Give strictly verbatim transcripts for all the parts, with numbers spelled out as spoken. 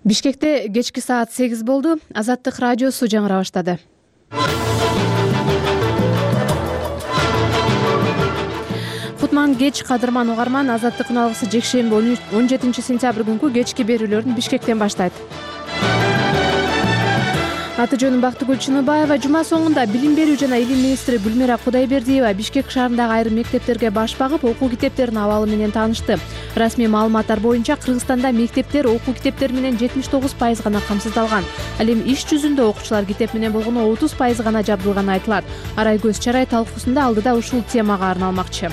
Бишкекте кечки саат сегиз болду. Азаттык радиосу жаңыра баштады. Кутман кеч, кадырман угарман. Азаттыктын алгысы жекшемби он жетинчи сентябрь күнкү кечки берүүлөрүн Бишкектен баштайт. Аты жөнүм Бактыгүл Чыныбаева. Жума соңунда Билим берүү жана илим министри Гүлмира Кудайбердиева Бишкек шаарындагы айрым мектептерге баш багып, окуу китептеринин абалы менен таанышты. Расмий маалыматтар боюнча Кыргызстанда мектептер окуу китептери менен жетимиш тогуз пайыз гана камсыздалган. Ал эми иш жүзүндө окуучулар китеп менен болгону отуз пайыз гана жабдылганы айтылат. Арай көз чарай талкуусунда алдыда ушул темага арналмакчы.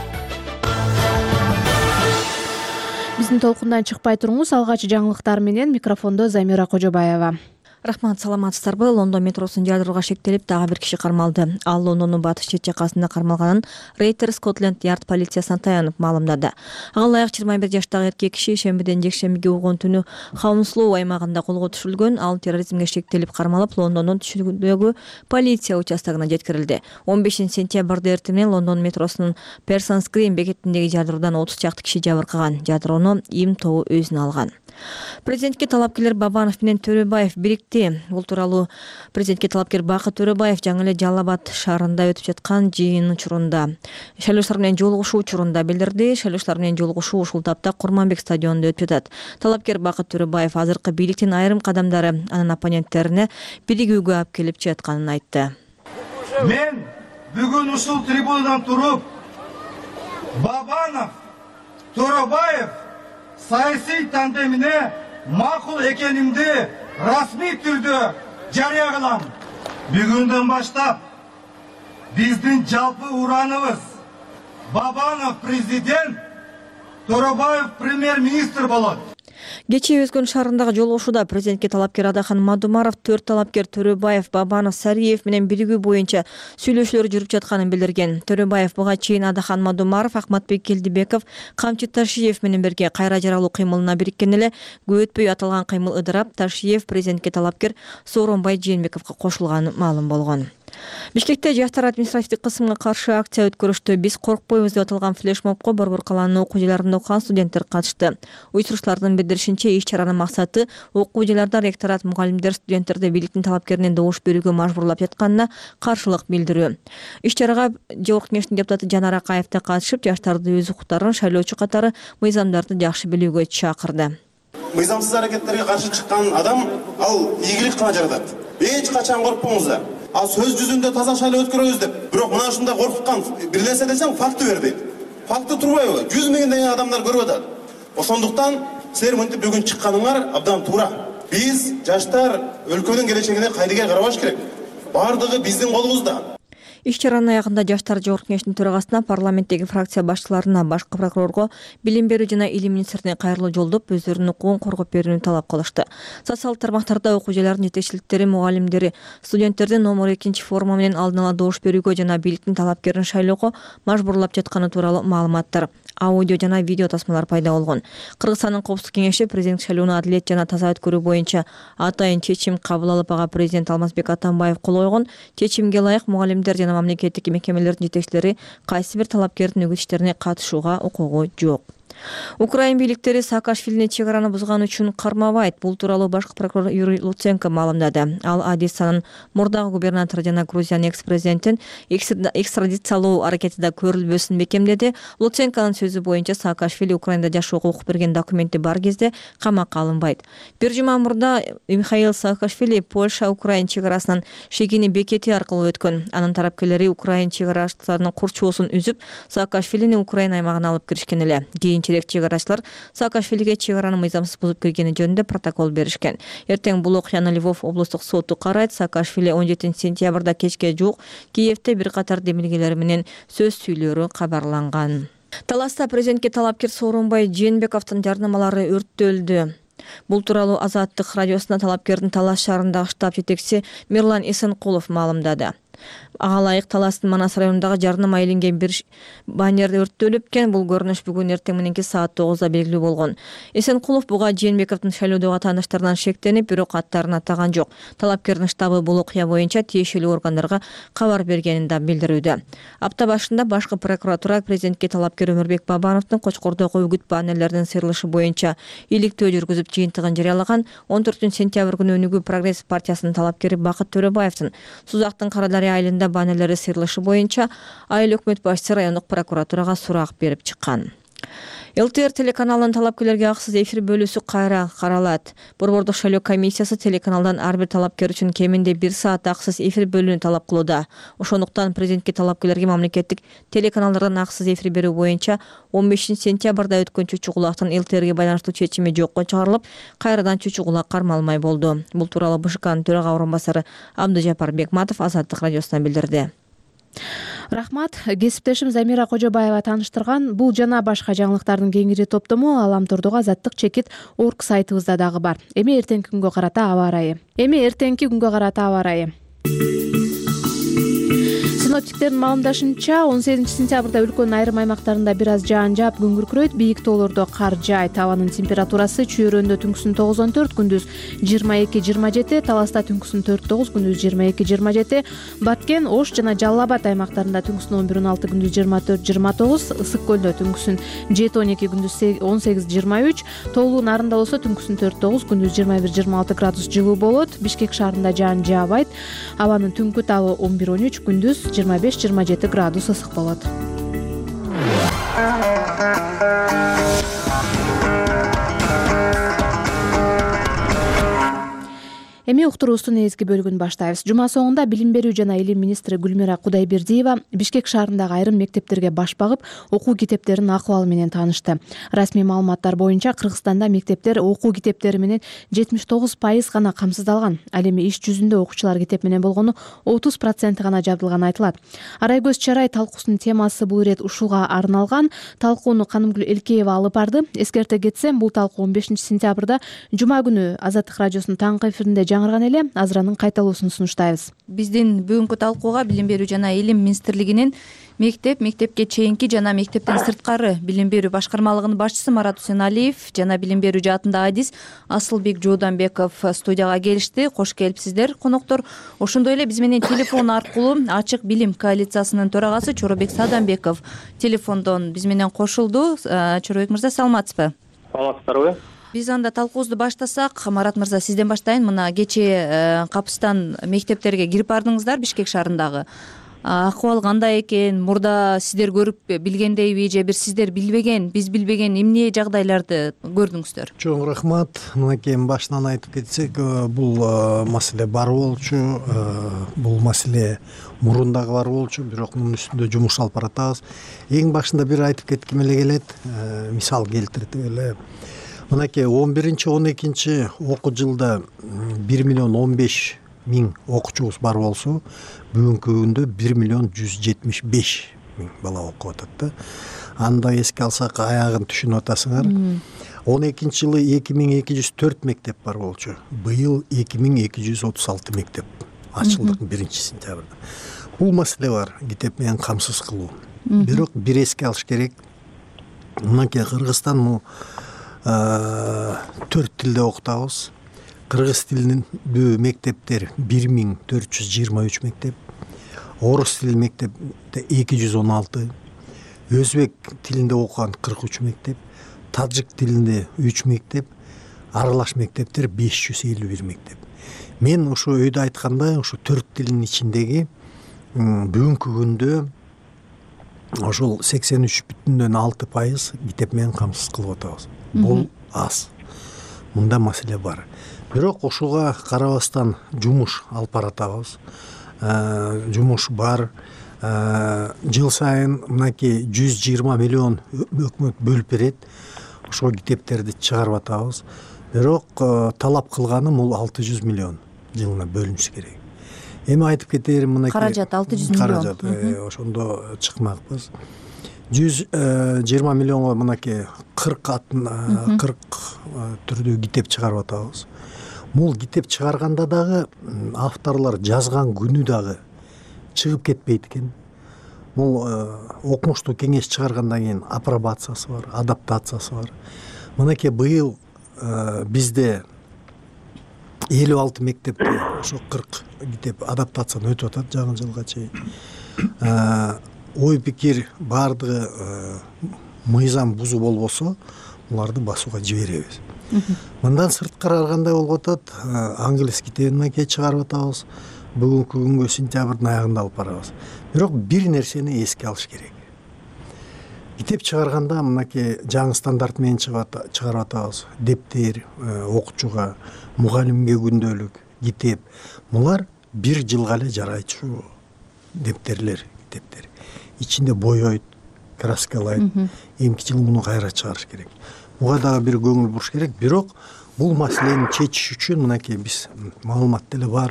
Биздин толкундан чыкпай туруңуз. Алгач жаңылыктар менен микрофондо Замира Кожобаева. Рахмат, саламатсыздарбы? Лондон метросун жардырууга шектелип, дагы бир киши кармалды. Ал Лондондун батыш чет жакасында кармалганын Рейтер Скотленд Ярд полициясына таянып маалымдады. Ага ылайык жыйырма бир жаштагы эркек киши шембиден жекшембиге болгон түнү Хаунслоу аймагында колго түшүрүлгөн. Ал терроризмге шектелип кармалып, Лондондун түшүндөгү полиция участогуна жеткирилди. он бешинчи сентябрда эртең менен Лондон метросунун Персонс Грин бекетиндеги жардыруудан отуз чакты киши жабыркаган. Жардырууну Им тобу өзүнө алган. Президентке талапкерлер Бабанов менен Төрөбаев бирикти. Бул тууралуу президентке талапкер Бакыт Төрөбаев жаңы эле Жалал Абад шаарында өтүп жаткан жыйын учурунда, шайлоочулар менен жолугушуу учурунда билдирди. Шайлоочулар менен жолугушуу ушул тапта Курманбек стадионунда өтүп жатат. Талапкер Бакыт Төрөбаев азыркы бийликтин айрым кадамдары анын оппоненттерине биригүүгө алып келип жатканын айтты. Мен бүгүн ушул трибунадан туруп Бабанов, Төрөбаев саясий тандемине макул экенимди расмий түрдө жарыя кылам. Бүгүндөн баштап биздин жалпы ураныбыз Бабанов президент, Төрөбаев премьер-министр болот. Кечээ Өзгөн шаарындагы жолугушууда президентке талапкер Адахан Мадумаров, төрт талапкер Төрөбаев, Бабанов, Сариев менен биригүү боюнча сүйлөшүүлөр жүрүп жатканын билдирген. Төрөбаев буга чейин Адахан Мадумаров, Акматбек Келдибеков, Камчыт Ташиев менен бирге кайра жаралуу кыймылына бириккен эле. Көп өтпөй аталган кыймыл ыдырап, Ташиев президентке талапкер Сооронбай Жээнбековго кошулганы маалым болгон. Бишкекте жаштар административдик кысымга каршы акция өткөрүштү. Биз коркпойбуз деп аталган флешмобко Борбор калаанын окуу жайларында окуган студенттер катышты. Уюштуруучулардын билдиришинче, иш чаранын максаты окуу жайларда ректорат, мугалимдер студенттерди бийликтин талапкерине добуш берүүгө мажбурлап жатканына каршылык билдирүү. Иш чарага Жогорку Кеңештин депутаты Жанар Акаев да катышып, жаштарды өз укуктарын, шайлоочу катары мыйзамдарды жакшы билүүгө чакырды. Мыйзамсыз аракеттерге каршы чыккан адам ал ийгилик кылана жаратат. Эч качан коркпоңуздар. А сөз жүзүндө таза шайлоо өткөрөбүз деп, бирок мына ушундай коркуткан бир нерсе десең факты бер дейт. Факты турбайбы? жүз миңдеген адамдар көрүп атат. Ошондуктан силер мынтип бүгүн чыкканыңар абдан туура. Биз жаштар өлкөнүн келечегине кайдыга карабаш керек. Бардыгы биздин колубузда. Иш чаранын аягында жаштар Жогорку Кеңештин төрагасына, парламенттеги фракция башчыларына, башкы прокурорго, Билим берүү жана илим министрине кайрылуу жолдоп, өздөрүнүн укугун коргоп берүүнү талап кылышты. Социалдык тармактарда окуу жайлардын жетекчиликтери, мугалимдери студенттердин номер экинчи форуму менен алдын ала добуш берүүгө жана бийликтин талапкерин шайлоого мажбурлап жатканы тууралуу маалыматтар, аудио жана видео тасмалар пайда болгон. Кыргызстандын Коопсуздук кеңеши президент шайлоону адилет жана таза өткөрүү боюнча атайын чечим кабыл алып, ага президент Алмазбек Атамбаев кол койгон. Чечимге ылайык мугалимдер жана мамлекеттик мекемелердин жетекчилери кайсы бир талапкердин үгүт иштерине катышууга укугу жок. Украин бийликтери Саакашвилини чек араны бузган үчүн кармабайт. Бул тууралуу башкы прокурор Юрий Луценко маалымдады. Ал Одессанын мурдагы губернатору жана Грузиянын экс-президентин экстрадициялоо аракети да көрүлбөсүн бекемдеди. Луценконун сөзү боюнча Саакашвили Украинада жашоого укук берген документи бар кезде камакка алынбайт. Бир жума мурда Михаил Саакашвили Польша-Украин чек арасынан Шегини бекети аркылуу өткөн. Анын тарапкерлери Украин чек арачыларынын курчоосун үзүп, Саакашвилини Украина аймагына алып киришкен эле. Кийинчерээк чек арачылар Саакашвилиге чек араны мыйзамсыз бузуп киргени жөнүндө протокол беришкен. Эртең бул окуяны Львов облустук соту карайт. Саакашвили он жетинчи сентябрда кечке жуук Киевде бир катар демилгелери менен сөз сүйлөрү кабарланган. Таласта президентке талапкер Сооронбай Жээнбековдун жарнамалары өрттөлдү. Бул тууралуу Азаттык радиосуна талапкердин Талас шаарындагы штаб жетекчиси Мирлан Эсенкулов маалымдады. Ага ылайык Таластын Манас районундагы жарнама иленген бир баннер өрттөлүп экен. Бул көрүнүш бүгүн эртең мененки саат тогузда белгилүү болгон. Эсенкулов буга Жээнбековдун шайлоодогу тааныштарынан шектенип, бирок аттарын атаган жок. Талапкердин штабы бул окуя боюнча тиешелүү органдарга кабар бергенин да билдирүүдө. Апта башында башкы прокуратура президентке талапкер Өмүрбек Бабановдун Кочкордогу үгүт баннерлердин сыйрылышы боюнча иликтөө жүргүзүп жыйынтыгын жарыялаган. он төртүнчү сентябрь күнү Өнүгүү Прогресс партиясынын талапкери Бакыт Төрөбаевдин Сузактын Карадария айылында баннерлери сыйрылышы боюнча айыл өкмөт башчысы райондук прокуратурага сурак берип чыккан. ЛТР телеканалынын талапкерлерге акысыз эфир бөлүүсү кайра каралат. Борбордук шайлоо комиссиясы телеканалдан ар бир талапкер үчүн кеминде бир саат акысыз эфир бөлүүнү талап кылууда. Ошондуктан президентке талапкерлерге мамлекеттик телеканалдардан акысыз эфир берүү боюнча он бешинчи сентябрда өткөн чүчү кулактын ЛТРге байланыштуу чечими жокко чыгарылып, кайрадан чүчү кулак кармалмай болду. Бул тууралуу БШКнын төрага орун басары Абдыжапар Бекматов Азаттык радиосуна билдирди. Рахмат. Кесиптешим Замира Кожобаева тааныштырган бул жана башка жаңылыктардын кеңири топтому Аламтордогу Азаттык чекит орг сайтыбызда дагы бар. Эми эртеңки күнгө карата аба ырайы. Эми эртеңки күнгө карата аба ырайы. Синоптиктердин маалымдашынча он сегизинчи сентябрда өлкөнүн айрым аймактарында бир аз жаан жаап күн күркүрөйт, бийик тоолордо кар жаайт. Абанын температурасы чүйөрөндө түнкүсүн тогуз он төрт, күндүз жыйырма эки жыйырма жети, Таласта түнкүсүн төрт тогуз, күндүз жыйырма эки жыйырма жети, Баткен, Ош жана Жалал Абад аймактарында түнкүсүн он бир он алты, күндүз жыйырма төрт жыйырма тогуз, Ысык көлдө түнкүсүн жети он эки, күндүз он сегиз жыйырма үч, Тоолуу Нарында болсо түнкүсүн төрт тогуз, күндүз жыйырма бир жыйырма алты градус жылуу болот. Бишкек шаарында жаан жаабайт. Абанын түнкү табы он бир он үч, күндүз жыйырма беш жыйырма жети градус ысык болот. Эми уктуруубуздун негизги бөлүгүн баштайбыз. Жума соңунда Билим берүү жана Илим министри Гүлмира Кудайбердиева Бишкек шаарындагы айрым мектептерге баш багып, окуу китептеринин акыбалы менен таанышты. Расмий маалыматтар боюнча Кыргызстанда мектептер окуу китептери менен жетимиш тогуз пайыз гана камсыздалган. Ал эми иш жүзүндө окуучулар китеп менен болгону отуз процент гана жабдылганы айтылат. Арайгөз Чарай талкуусунун темасы бул ирет ушуга арналган. Талкууну Канымгүл Элкеева алып барды. Эскерте кетсем, бул талкуу он бешинчи сентябрда жума күнү Азаттык радиосунун таңкы эфиринде жаңырган эле. Азыр анын кайталоосун сунуштайбыз. Биздин бүгүнкү талкууга Билим берүү жана Илим министрлигинин мектеп, мектепке чейинки жана мектептен сырткары билим берүү башкармалыгынын башчысы Марат Усеналиев жана билим берүү жаатында адис Асылбек Жууданбеков студияга келишти. Кош келипсиздер, коноктор. Ошондой эле биз менен телефон аркылуу Ачык билим коалициясынын төрагасы Чоробек Саданбеков телефондон биз менен кошулду. Чоробек мырза, саламатсызбы? Саламатсыздарбы? Биз анда талкуубузду баштасак, Марат мырза, сизден баштайын. Мына кечээ капыстан мектептерге кирип бардыңыздар Бишкек шаарындагы. Акыбал кандай экен? Мурда сиздер көрүп билгендейби же бир сиздер билбеген, биз билбеген эмне жагдайларды көрдүңүздөр? Чоң рахмат. Мынакей башынан айтып кетсек, бул маселе бар болчу. Бул маселе мурун дагы бар болчу, бирок мунун үстүндө жумуш алып баратабыз. Эң башында бир айтып кетким эле келет, мисал келтиртип эле. Мынакей он биринчи он экинчи окуу жылда бир миллион он беш миң окуучубуз бар болсо, бүгүнкү күндө бир миллион жүз жетимиш беш миң бала окуп атат да. Анда эске алсак, аягын түшүнүп атасыңар. он экинчи жылы эки миң эки жүз төрт мектеп бар болчу. Быйыл эки миң эки жүз отуз алты мектеп ачылды биринчи сентябрда. Бул маселе бар, китеп менен камсыз кылуу. Бирок бир эске алыш керек. Мынакей Кыргызстан төрт тилде окутабыз. Кыргыз тилиндүү мектептер бир миң төрт жүз жыйырма үч мектеп, орус тилиндүү мектепте эки жүз он алты, өзбек тилинде окуган кырк үч мектеп, таджик тилинде үч мектеп, аралаш мектептер беш жүз элүү бир мектеп. Мен ошо өйдө айткандай, ошо төрт тилдин ичиндеги бүгүнкү күндө ошол сексен үч бүтүн алты пайыз китеп менен камсыз кылып атабыз. Бул аз. Мында маселе бар. Бирок ошого карабастан жумуш алып баратабыз. Жумуш бар. Жыл сайын мынакей жүз жыйырма миллион өкмөт бөлүп берет. Ошол китептерди чыгарып атабыз. Бирок талап кылганы бул алты жүз миллион жылына бөлүнүшү керек. Эми айтып кетерим, мынакей каражат алты жүз миллион. Каражат ошондо чыкмакпыз. жүз жыйырма миллионго мынакей кырк атын кырк түрдүү китеп чыгарып атабыз. Бул китеп чыгарганда дагы авторлор жазган күнү дагы чыгып кетпейт экен. Бул окумуштуу кеңеш чыгаргандан кийин апробациясы бар, адаптациясы бар. Мынакей быйыл бизде элүү алты мектепте ошо кырк китеп адаптациядан өтүп атат жаңы жылга чейин. Ой пикир баардыгы мыйзам бузуу болбосо буларды басууга жиберебиз. Мындан сырткары кандай болуп атат? Англис китебин мынакей чыгарып атабыз. Бүгүнкү күнгө сентябрдын аягында алып барабыз. Бирок бир нерсени эске алыш керек. Китеп чыгарганда мынакей жаңы стандарт менен чыгарып атабыз. Дептер, окуучуга, мугалимге күндөлүк, китеп. Булар бир жылга эле жарайчу дептерлер, китептер. Ичинде боёйт, краскалайт. Эмки жыл муну кайра чыгарыш керек. Буга дагы бир көңүл буруш керек. Бирок бул маселени чечиш үчүн мынакей биз маалымат деле бар.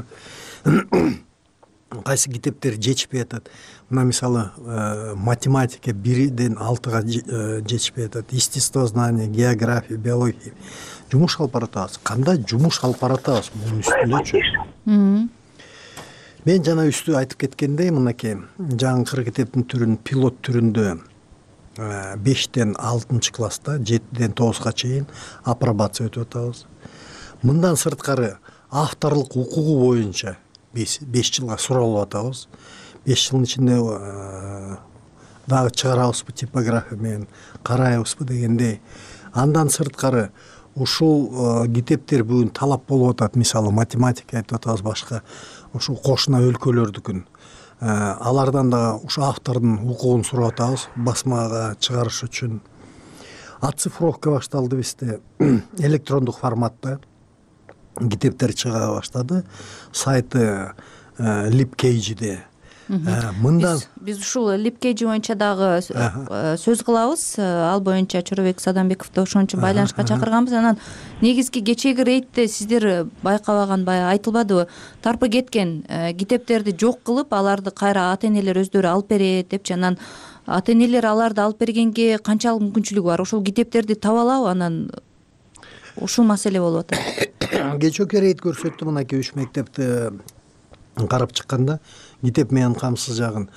Кайсы китептер жетишпей атат. Мына мисалы математика бирден алтыга жетишпей атат. Естествознание, география, биология. Жумуш алып баратабыз. Кандай жумуш алып баратабыз бунун үстүндөчү? Мен жана үстү айтып кеткендей, мынакей жаңы китептин түрүн пилот түрүндө бештен алтынчы класста, жетиден тогузга чейин апробация өтүп атабыз. Мындан сырткары авторлук укугу боюнча беш жылга суралып атабыз. беш жылдын ичинде дагы чыгарабызбы типография менен, карайбызбы дегендей. Андан сырткары ушул китептер бүгүн талап болуп атат. Мисалы математика айтып атабыз, башка ушул кошуна өлкөлөрдүкүн. Алардан да ушу автордун укугун сурап атабыз басмага чыгарыш үчүн. Оцифровка башталды бизде. Электрондук форматта китептер чыга баштады. Сайты LibCage'де. Мындан биз ушул LibCage боюнча дагы сөз кылабыз. Ал боюнча Чоробек Садамбековду ошон үчүн байланышка чакырганбыз. Анан негизги кечээги рейдте сиздер байкабаган, баягы айтылбадыбы, тарпы кеткен китептерди жок кылып, аларды кайра ата-энелер өздөрү алып берет депчи. Анан ата-энелер аларды алып бергенге канчалык мүмкүнчүлүгү бар? Ошол китептерди таба алабы? Анан ушул маселе болуп атат. Кечээки рейд көрсөттү, мынакей үч мектепти карап чыкканда китеп менен камсыз жагын.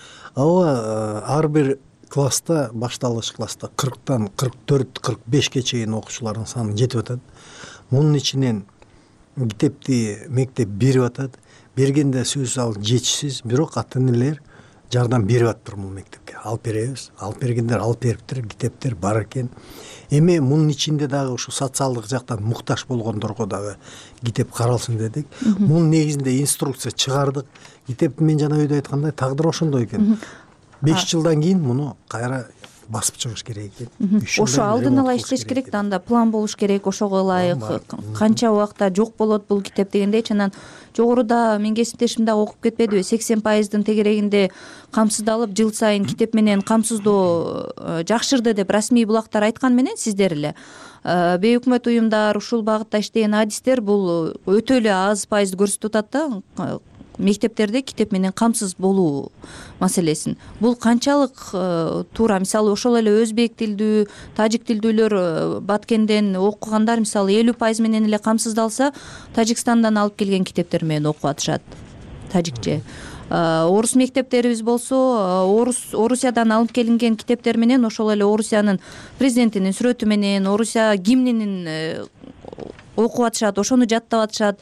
Ага ар бир класста, башталгыч класста кырктан кырк төрт кырк бешке чейин окуучулардын саны жетип атат. Мунун ичинен китепти мектеп берип атат. Бергенде сөзсүз ал жетишсиз, бирок ата-энелер жардам берип атыптыр бул мектепке. Алып беребиз. Алып бергендер алып бериптир, китептер бар экен. Эми мунун ичинде дагы ушу социалдык жактан муктаж болгондорго дагы китеп каралсын дедик. Мунун негизинде инструкция чыгардык. Китеп мен жана өйдө айткандай тагдыр ошондой экен. беш жылдан кийин муну кайра басып чыгыш керек экен. Ошо алдын ала иштеш керек да, анда план болуш керек, ошого ылайык канча убакта жок болот бул китеп дегендейчи. Анан жогоруда мен кесиптешим дагы окуп кетпедиби, сексен пайыздын тегерегинде камсыздалып, жыл сайын китеп менен камсыздоо жакшырды деп расмий булактар айткан менен сиздер эле бейөкмөт уюмдар, ушул багытта иштеген адистер бул өтө эле аз пайызды көрсөтүп атат да, мектептерде китеп менен камсыз болуу маселесин. Бул канчалык туура? Мисалы ошол эле өзбек тилдүү, тажик тилдүүлөр Баткенден окугандар мисалы элүү пайыз менен эле камсыздалса, Тажикстандан алып келген китептер менен окуп атышат тажикче. Орус мектептерибиз болсо, орус Орусиядан алып келинген китептер менен ошол эле Орусиянын президентинин сүрөтү менен, Орусия гимнинин окуп атышат, ошону жаттап атышат.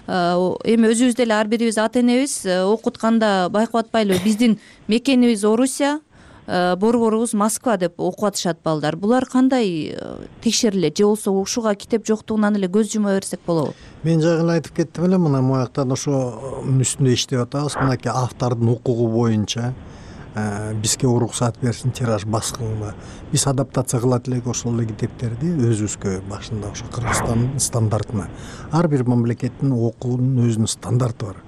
Эми өзүбүз деле ар бирибиз ата-энебиз окутканда байкап атпайлыбы, биздин мекенибиз Орусия, борборубуз Москва деп окуп атышат балдар. Булар кандай текшерилет, же болбосо ушуга китеп жоктугунан эле көз жума берсек болобу? Мен жагын айтып кеттим эле, мына муяктан ошонун үстүндө иштеп атабыз. Мынакей автордун укугу боюнча бизге уруксат берсин тираж баскынга. Биз адаптация кылат элек ошол эле китептерди өзүбүзгө башында ошо Кыргызстандын стандартына. Ар бир мамлекеттин окуунун өзүнүн стандарты бар.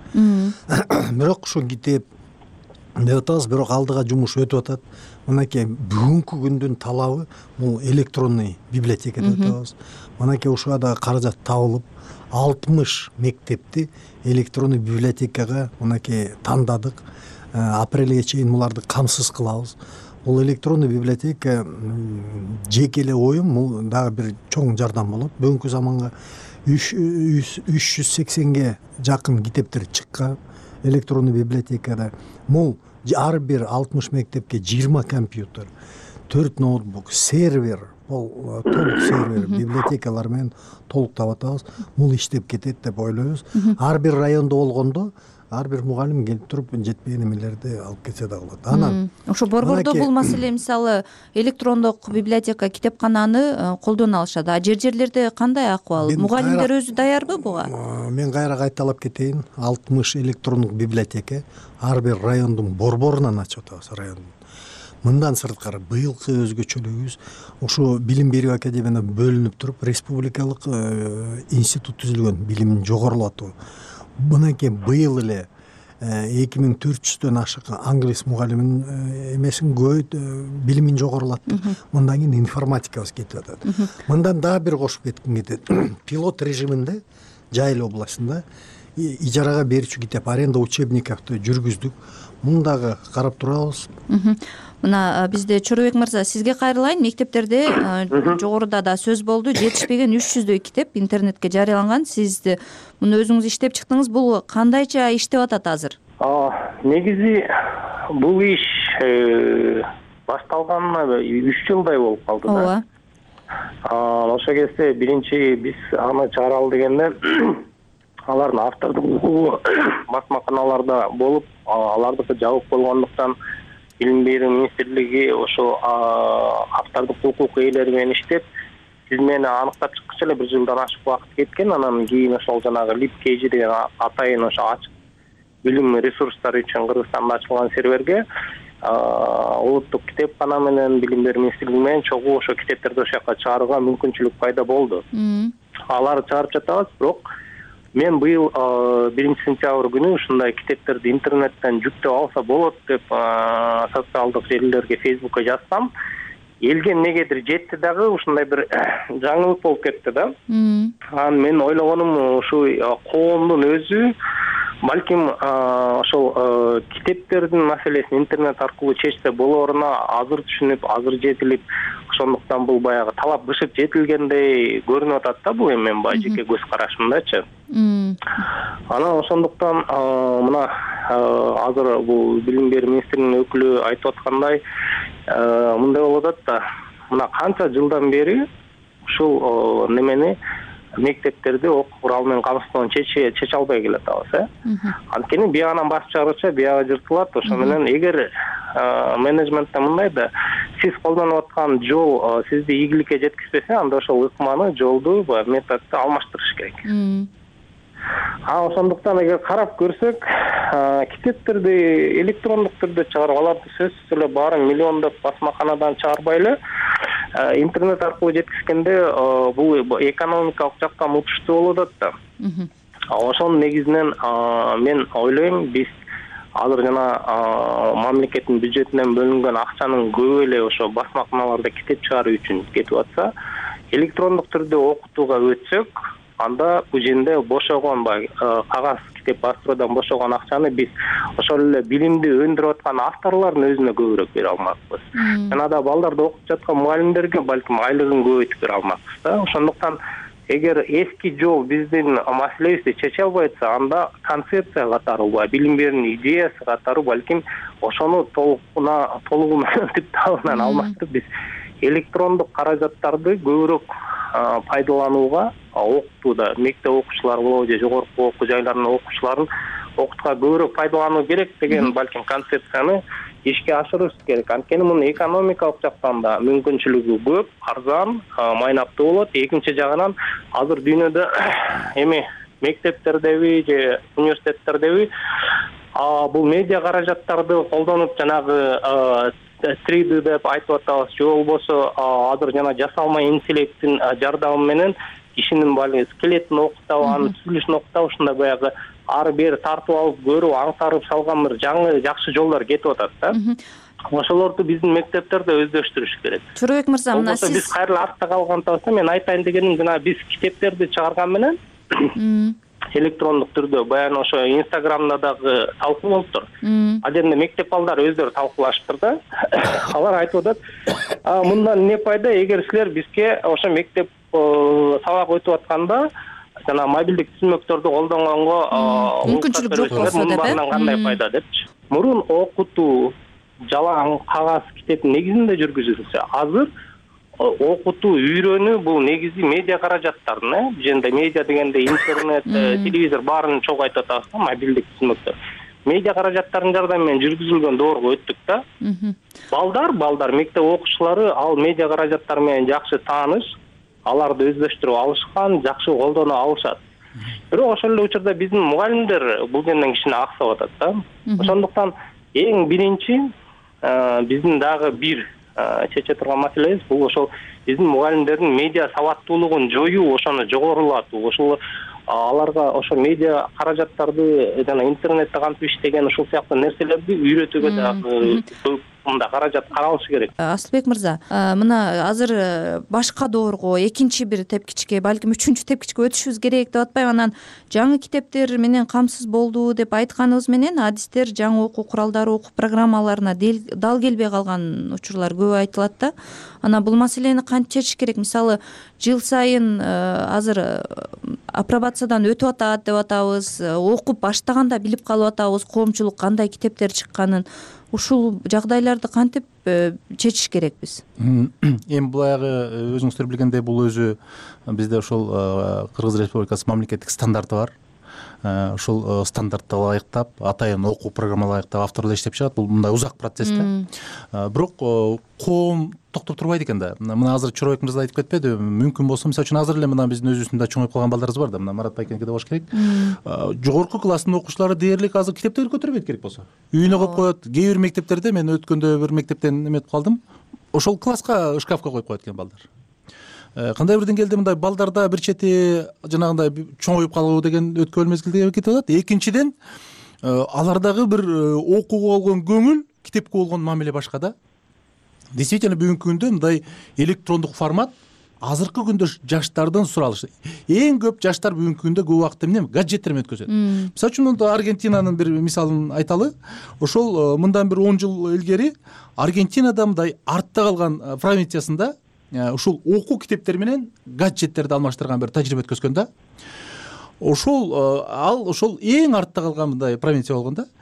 Бирок ушул китеп деп атабыз, бирок алдыга жумуш өтүп атат. Мынакей бүгүнкү күндүн талабы бул электронный библиотека деп атабыз. Мынакей ушуга дагы каражат табылып, алтымыш мектепти электронный библиотекага мынакей тандадык. Апрелге чейин буларды камсыз кылабыз. Бул электронный библиотека жеке эле оюм, бул дагы бир чоң жардам болот. Бүгүнкү заманга үч жүз сексенге жакын китептер чыккан. электрондуу библиотекада. Бул ар бир алтымыш мектепке жыйырма компьютер, төрт ноутбук, сервер, бул толук сервер, библиотекалар менен толук таап атабыз. Бул иштеп кетет деп ойлойбуз. Ар бир райондо болгондо ар бир мугалим келип туруп жетпеген эмелерди алып кетсе да болот. Анан ошо Борбордо бул маселе мисалы электрондук библиотека, китепкананы колдоно алышат. А жер жерлерде кандай акыбал? Мугалимдер өзү даярбы буга? Мен кайра кайталап кетейин. алтымыш электрондук библиотека ар бир райондун борборунан ачып атабыз, райондун. Мындан сырткары быйылкы өзгөчөлүгүбүз ошо билим берүү академиядан бөлүнүп туруп республикалык институт түзүлгөн, билимин жогорулатуу. Мынакей быйыл эле эки миң төрт жүздөн ашык англис мугалимин эмесин көбөйт, билимин жогорулаттык. Мындан кийин информатикабыз кетип атат. Мындан дагы бир кошуп кетким кетет. Пилот режиминде Жайыл областында ижарага берүүчү китеп, аренда учебниктерди жүргүздүк. Муну дагы карап турабыз. Мына бизде Чорубек мырза, сизге кайрылайын. Мектептерде жогоруда да сөз болду, жетишпеген үч жүздөй китеп интернетке жарыяланган. Сиз муну өзүңүз иштеп чыктыңыз. Бул кандайча иштеп атат азыр? Негизи бул иш башталганына үч жылдай болуп калды да. Ооба. Ошо кезде биринчи биз аны чыгаралы дегенде алардын автордук укугу басмаканаларда болуп, алардыкы жабык болгондуктан Билим берүү министрлиги ошо автордук укук ээлери менен иштеп, тизмени аныктап чыккыча эле бир жылдан ашык убакыт кеткен. Анан кийин ошол жанагы LibKG деген атайын ошо ачык билим ресурстары үчүн Кыргызстанда ачылган серверге улуттук китепкана менен Билим берүү министрлиги менен чогуу ошо китептерди ошол жака чыгарууга мүмкүнчүлүк пайда болду. Аларды чыгарып жатабыз, бирок мен быйыл биринчи сентябрь күнү ушундай китептерди интернеттен жүктөп алса болот деп социалдык желилерге, Facebookка жазсам, элге эмнегедир жетти дагы ушундай бир жаңылык болуп кетти да. Анан мен ойлогонум ушу коомдун өзү балким ошол китептердин маселесин интернет аркылуу чечсе болоруна азыр түшүнүп, азыр жетилип, ошондуктан бул баягы талап бышып жетилгендей көрүнүп атат да, бул эми менин баягы жеке көз карашымдачы. Анан ошондуктан мына азыр бул Билим берүү министринин өкүлү айтып аткандай мындай болуп атат да, мына канча жылдан бери ушул немени мектептерди окуу куралы менен камсыздоону чече чече албай келатабыз, э. Анткени биягынан басып чыгарыча биягы жыртылат. Ошо менен эгер менеджментте мындай да, сиз колдонуп аткан жол сизди ийгиликке жеткизбесе, анда ошол ыкманы, жолду, методду алмаштырыш керек. А ошондуктан эгер карап көрсөк, китептерди электрондук түрдө чыгарып, аларды сөзсүз эле баарын миллиондоп басмаканадан чыгарбай эле интернет аркылуу жеткизгенде бул экономикалык жактан утуштуу болуп атат да. Ошонун негизинен мен ойлойм, биз азыр жана мамлекеттин бюджетинен бөлүнгөн акчанын көбү эле ошо басмаканаларда китеп чыгаруу үчүн кетип атса, электрондук түрдө окутууга өтсөк, анда бул жерде бошогон кагаз китеп бастыруудан бошогон акчаны биз ошол эле билимди өндүрүп аткан авторлордун өзүнө көбүрөөк бере алмакпыз. Жана да балдарды окуп жаткан мугалимдерге балким айлыгын көбөйтүп бере алмакпыз да. Ошондуктан эгер эски жол биздин маселебизди чече албай атса, анда концепция катары, билим берүүнүн идеясы катары балким ошону толугуна толугу менен типтабынан алмаштырып биз электрондук каражаттарды көбүрөөк пайдаланууга, окутууда мектеп окуучулары болобу же жогорку окуу жайларынын окуучуларын окутууга көбүрөөк пайдалануу керек деген балким концепцияны ишке ашырыш керек. Анткени мунун экономикалык жактан да мүмкүнчүлүгү көп, арзан, майнаптуу болот. Экинчи жагынан азыр дүйнөдө эми мектептердеби же университеттердеби бул медиа каражаттарды колдонуп жанагы три дэ деп айтып атабыз, же болбосо азыр жана жасалма интеллекттин жардамы менен кишинин бале скелетин окутабы, анын түзүлүшүн окутабы, ушундай баягы ары бери тартып алып көрүп, аңсарып салган бир жаңы жакшы жолдор кетип атат да. Ошолорду биздин мектептерде өздөштүрүш керек. Чорубек мырза, мына сиз биз кайра артта калган табызса, мен айтайын дегеним жана биз китептерди чыгарган менен электрондук түрдө баягы ошо Инстаграмда дагы талкуу болуптур. Ал жерде мектеп балдары өздөрү талкуулашыптыр да. Алар айтып атат, мындан эмне пайда, эгер силер бизге ошо мектеп сабак өтүп атканда жана мобилдик түзмөктөрдү колдонгонго мүмкүнчүлүк жок болсо деп мундан кандай пайда депчи. Мурун окутуу жалаң кагаз китептин негизинде жүргүзүлсө, азыр окутуу, үйрөнүү бул негизи медиа каражаттардын, э, жөнүндө медиа дегенде интернет, телевизор баарын чогуу айтып атабыз да, мобилдик түзмөктөр. Медиа каражаттарынын жардамы менен жүргүзүлгөн доорго өттүк да. Балдар, балдар, мектеп окуучулары ал медиа каражаттары менен жакшы тааныш, аларды өздөштүрүп алышкан, жакшы колдоно алышат. Бирок ошол эле учурда биздин мугалимдер бул жөнүндө кичине аксап атат да. Ошондуктан эң биринчи биздин дагы бир чече турган маселебиз бул ошол биздин мугалимдердин медиа сабаттуулугун жоюу, ошону жогорулатуу, ошол аларга ошо медиа каражаттарды жана интернетте кантип иштеген ушул сыяктуу нерселерди үйрөтүүгө дагы мында каражат каралышы керек. Асылбек мырза, мына азыр башка доорго, экинчи бир тепкичке, балким үчүнчү тепкичке өтүшүбүз керек деп атпайбы? Анан жаңы китептер менен камсыз болду деп айтканыбыз менен адистер жаңы окуу куралдары, окуу программаларына дал келбей калган учурлар көп айтылат да. Анан бул маселени кантип чечиш керек? Мисалы, жыл сайын азыр апробациядан өтүп атат деп атабыз, окуп баштаганда билип калып атабыз коомчулук кандай китептер чыкканын. Ушул жагдайларды кантип чечиш керекпиз? Эми баягы өзүңүздөр билгендей бул өзү бизде ошол Кыргыз Республикасы мамлекеттик стандарты бар. Ошол стандартты ылайыктап, атайын окуу программалары ылайыктап авторлор иштеп чыгат. Бул мындай узак процесс да. Бирок коом токтоп турбайт экен да. Мына азыр Чоройк мырза айтып кетпеди, мүмкүн болсо, мисалы үчүн азыр эле мына биздин өзүбүздүн чоңоюп калган балдарыбыз бар да, мына Марат байкеники да болуш керек. Жогорку класстын окуучулары дээрлик азыр китептер көтөрбөйт керек болсо. Үйүнө коюп коет. Кээ бир мектептерде мен өткөндө бир мектептен эметип калдым. Ошол класска шкафка коюп коет экен балдар. Кандай бир деңгээлде мындай балдарда бир чети жанагындай чоңоюп калуу деген өткөн мезгилде кетип атат. Экинчиден, алардагы бир окууга болгон көңүл, китепке болгон мамиле башка да. Действительно бүгүнкү күндө мындай электрондук формат азыркы күндө жаштардан суралышы. Эң көп жаштар бүгүнкү күндө көп убакытты эмне гаджеттер менен өткөзөт. Мисалы үчүн Аргентинанын бир мисалын айталы. Ошол мындан бир он жыл илгери Аргентинада мындай артта калган провинциясында ушул окуу китептери менен гаджеттерди алмаштырган бир тажрыйба өткөзгөн да. Ошол ал ошол эң артта калган мындай провинция болгон да.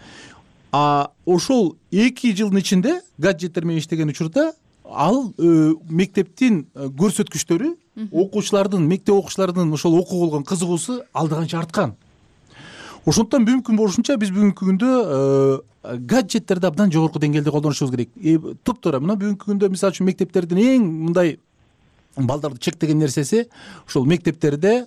А ошол эки жылдын ичинде гаджеттер менен иштеген учурда ал мектептин көрсөткүчтөрү, окуучулардын, мектеп окуучуларынын ошол окууга болгон кызыгуусу алда канча арткан. Ошондуктан мүмкүн болушунча биз бүгүнкү күндө гаджеттерди абдан жогорку деңгээлде колдонушубуз керек. Туптуура мына бүгүнкү күндө мисалы үчүн мектептердин эң мындай балдарды чектеген нерсеси ошол мектептерде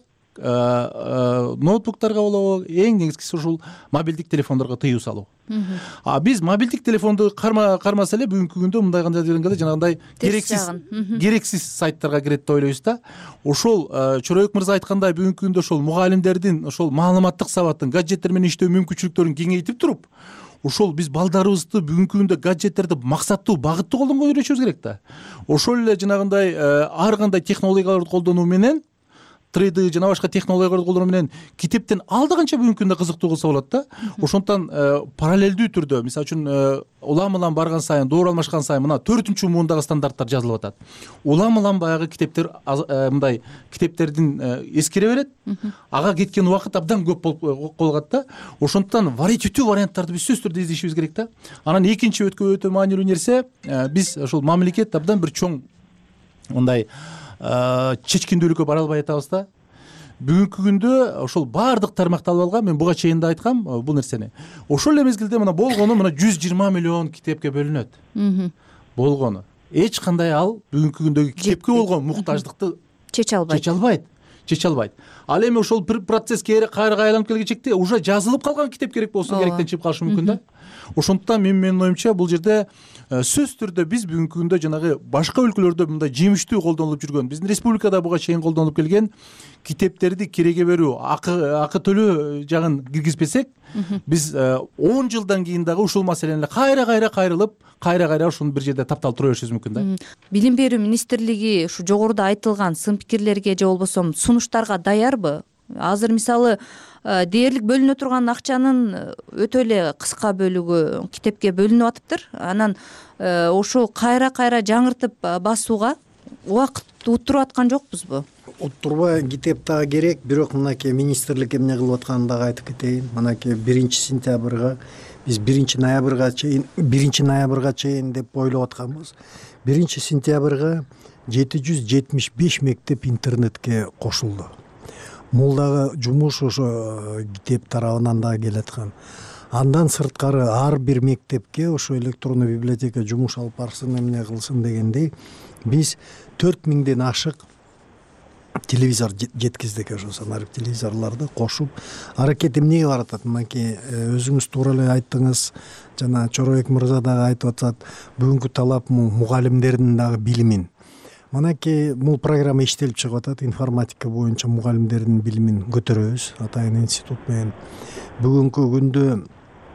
ноутбуктарга болобу, эң негизгиси ушул мобилдик телефондорго тыюу салуу. А биз мобилдик телефонду кармаса эле бүгүнкү күндө мындай кандай дегенде жанагындай керексиз керексиз сайттарга кирет деп ойлойбуз да. Ошол Чоройк мырза айткандай бүгүнкү күндө ошол мугалимдердин ошол маалыматтык сабатын, гаджеттер менен иштөө мүмкүнчүлүктөрүн кеңейтип туруп, ошол биз балдарыбызды бүгүнкү күндө гаджеттерди максаттуу, багыттуу колдонгонго үйрөтүшүбүз керек да. Ошол эле жанагындай ар кандай технологияларды колдонуу менен, три дэ жана башка технологияларды колдонуу менен китептен алда канча бүгүнкү күндө кызыктуу кылса болот да. Ошондуктан параллелдүү түрдө, мисалы үчүн улам улам барган сайын, доор алмашкан сайын мына төртүнчү муундагы стандарттар жазылып атат. Улам улам баягы китептер мындай китептердин эскере берет. Ага кеткен убакыт абдан көп болуп калат да. Ошондуктан вариативдүү варианттарды биз сөзсүз түрдө издешибиз керек да. Анан экинчи өтө өтө маанилүү нерсе, биз ошол мамлекет абдан бир чоң мындай чечкиндүүлүккө бара албай атабыз да. Бүгүнкү күндө ошол баардык тармакталып алган, мен буга чейин да айткам бул нерсени. Ошол эле мезгилде мына болгону мына жүз жыйырма миллион китепке бөлүнөт. Болгону. Эч кандай ал бүгүнкү күндөгү китепке болгон муктаждыкты чече албайт. Чече албайт. Чече албайт. Ал эми ошол бир процесс кайра айланып келгенчекте уже жазылып калган китеп керек болсо керектен чыгып калышы мүмкүн да. Ошондуктан мен менин оюмча бул жерде сөзсүз түрдө биз бүгүнкү күндө жанагы башка өлкөлөрдө мындай жемиштүү колдонулуп жүргөн, биздин республикада буга чейин колдонулуп келген китептерди киреге берүү, акы акы төлөө жагын киргизбесек, биз он жылдан кийин дагы ушул маселени кайра-кайра кайрылып, кайра-кайра ушуну бир жерде тапталып тура беришибиз мүмкүн да. Билим берүү министрлиги ушу жогоруда айтылган сын пикирлерге же болбосо сунуштарга даярбы? Азыр мисалы дээрлик бөлүнө турган акчанын өтө эле кыска бөлүгү китепке бөлүнүп атыптыр. Анан ошо кайра-кайра жаңыртып басууга убакыт уттуруп аткан жокпузбу? уттурбай китеп дагы керек, бирок мынакей министрлик эмне кылып атканын дагы айтып кетейин. Мынакей биринчи сентябрга биз биринчи ноябрга чейин биринчи ноябрга чейин деп ойлоп атканбыз. биринчи сентябрга жети жүз жетимиш беш мектеп интернетке кошулду. Бул дагы жумуш ошо китеп тарабынан дагы келаткан. Андан сырткары ар бир мектепке ошо электрондуу библиотека жумуш алып барсын, эмне кылсын дегендей биз төрт миңден ашык телевизор жеткиздик. Ошо санарип телевизорлорду кошуп аракет эмнеге баратат? Мынакей өзүңүз туура эле айттыңыз, жана Чоробек мырза дагы айтып атат, бүгүнкү талап мугалимдердин дагы билимин. Мынакей бул программа иштелип чыгып атат. Информатика боюнча мугалимдердин билимин көтөрөбүз Атайын институт менен. Бүгүнкү күндө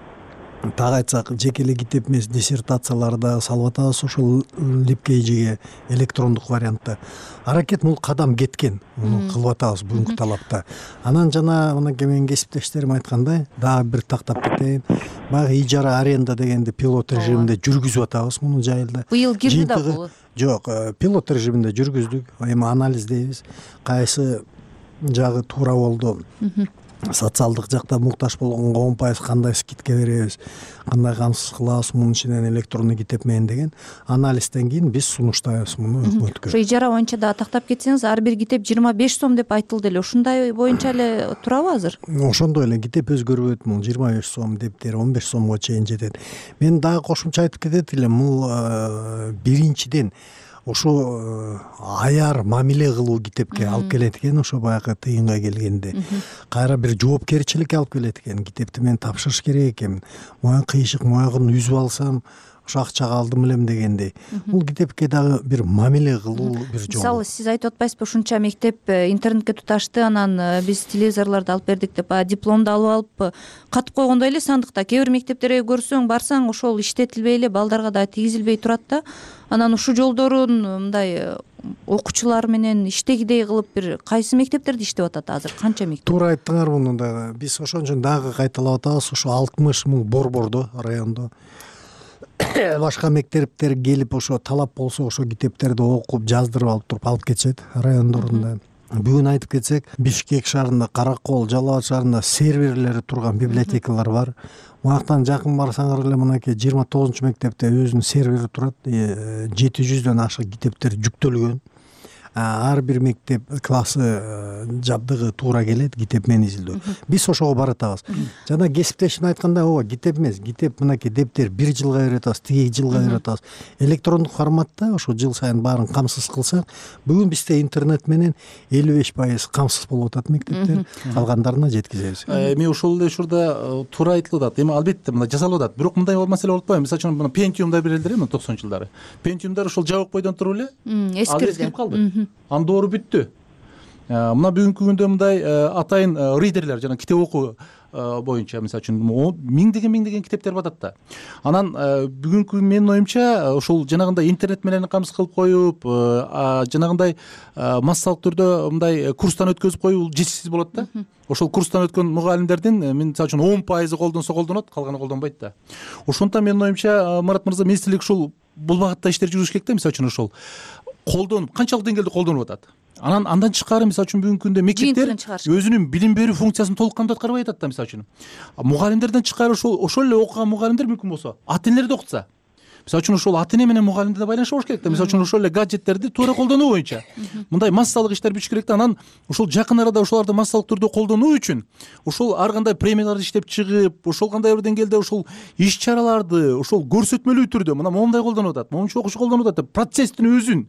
так айтсак жеке эле китеп эмес, диссертацияларды дагы салып атабыз ошол липкейжиге электрондук вариантта. Аракет бул кадам кеткен, муну кылып атабыз бүгүнкү талапта. Анан жана мынакей менин кесиптештерим айткандай, дагы бир тактап кетейин. Баягы ижара аренда дегенди пилот режиминде жүргүзүп атабыз муну жайылда. Быйыл кирди да бул? Жок, пилот режиминде жүргүздүк. Эми анализдейбиз. Кайсы жагы туура болду, социалдык жакта муктаж болгонго он пайыз кандай скидка беребиз, кандай камсыз кылабыз мунун ичинен электрондуу китеп менен деген анализден кийин биз сунуштайбыз муну өкмөткө. Ошо ижара боюнча да тактап кетсеңиз, ар бир китеп жыйырма беш сом деп айтылды эле. Ушундай боюнча эле турабы азыр? Ошондой эле китеп өзгөрбөйт, бул жыйырма беш сом дептер он беш сомго чейин жетет. Мен дагы кошумча айтып кетет элем, бул биринчиден ошо аяр мамиле кылуу китепке алып келет экен, ошо баягы тыйынга келгенде. Кайра бир жоопкерчиликке алып келет экен. Китепти мен тапшырыш керек экен. Моя кыйшык моягын үзүп алсам, ошо акчага алдым элем дегендей. Бул китепке дагы бир мамиле кылуу бир жол. Мисалы, сиз айтып атпайсызбы, ушунча мектеп интернетке туташты, анан биз телевизорлорду алып бердик деп, дипломду алып алып катып койгондой эле сандыкта. Кээ бир мектептерге көрсөң, барсаң, ошол иштетилбей эле, балдарга да тийгизилбей турат да. Анан ушул жолдорун мындай окуучулар менен иштегидей кылып бир кайсы мектептерде иштеп атат азыр? Канча мектеп? Туура айттыңар муну дагы. Биз ошон үчүн дагы кайталап атабыз. Ошо алтымыш миң борбордо, райондо башка мектептер келип ошо талап болсо ошо китептерди окуп, жаздырып алып туруп алып кетишет райондорунда. Бүгүн айтып кетсек, Бишкек шаарында, Каракол, Жалал Абад шаарында серверлери турган библиотекалар бар. Муяктан жакын барсаңар эле мынакей жыйырма тогузунчу мектепте өзүнүн сервери турат, жети жүздөн ашык китептер жүктөлгөн. Ар бир мектеп классы жабдыгы туура келет китеп менен изилдөө. Биз ошого баратабыз. Жана кесиптешим айткандай, ооба, китеп эмес, китеп мынакей дептер бир жылга берип атабыз, тиги жылга берип атабыз. Электрондук форматта ошо жыл сайын баарын камсыз кылсак, бүгүн бизде интернет менен элүү беш пайыз камсыз болуп атат мектептер, калгандарына жеткизебиз. Эми ошол эле учурда туура айтылып атат. Эми албетте мына жасалып атат. Бирок мындай маселе болуп атпайбы? Мисалы үчүн мына Pentium'дар берилди эле токсонунчу жылдары. Pentium'дар ошол жабык бойдон туруп эле эскирип калды. Анын доору бүттү. Мына бүгүнкү күндө мындай атайын ридерлер жана китеп окуу боюнча мисалы үчүн миңдеген миңдеген китептер батат да. Анан бүгүнкү менин оюмча ошол жанагындай интернет менен камсыз кылып коюп, жанагындай массалык түрдө мындай курстан өткөзүп коюу жетишсиз болот да. Ошол курстан өткөн мугалимдердин мисалы үчүн он пайызы колдонсо колдонот, калганы колдонбойт да. Ошондуктан менин оюмча Марат мырза, министрлик ушул бул багытта иштер жүргүзүш керек да. Мисалы үчүн ошол колдонуп, канчалык деңгээлде колдонуп атат. Анан андан тышкары мисалы үчүн бүгүнкү күндө мектептер өзүнүн билим берүү функциясын толук кандуу аткарбай атат да. Мисалы үчүн мугалимдерден тышкары ошол ошол эле окуган мугалимдер мүмкүн болсо ата энелерди окутса, мисалы үчүн ошол ата эне менен мугалимди да байланыш болуш керек да. Мисалы үчүн ошол эле гаджеттерди туура колдонуу боюнча мындай массалык иштер бүтүш керек да. Анан ошол жакын арада ошолорду массалык түрдө колдонуу үчүн ошол ар кандай премияларды иштеп чыгып, ошол кандай бир деңгээлде ошол иш чараларды ошол көрсөтмөлүү түрдө мына момундай колдонуп атат, момунча окуш колдонуп атат, процесстин өзүн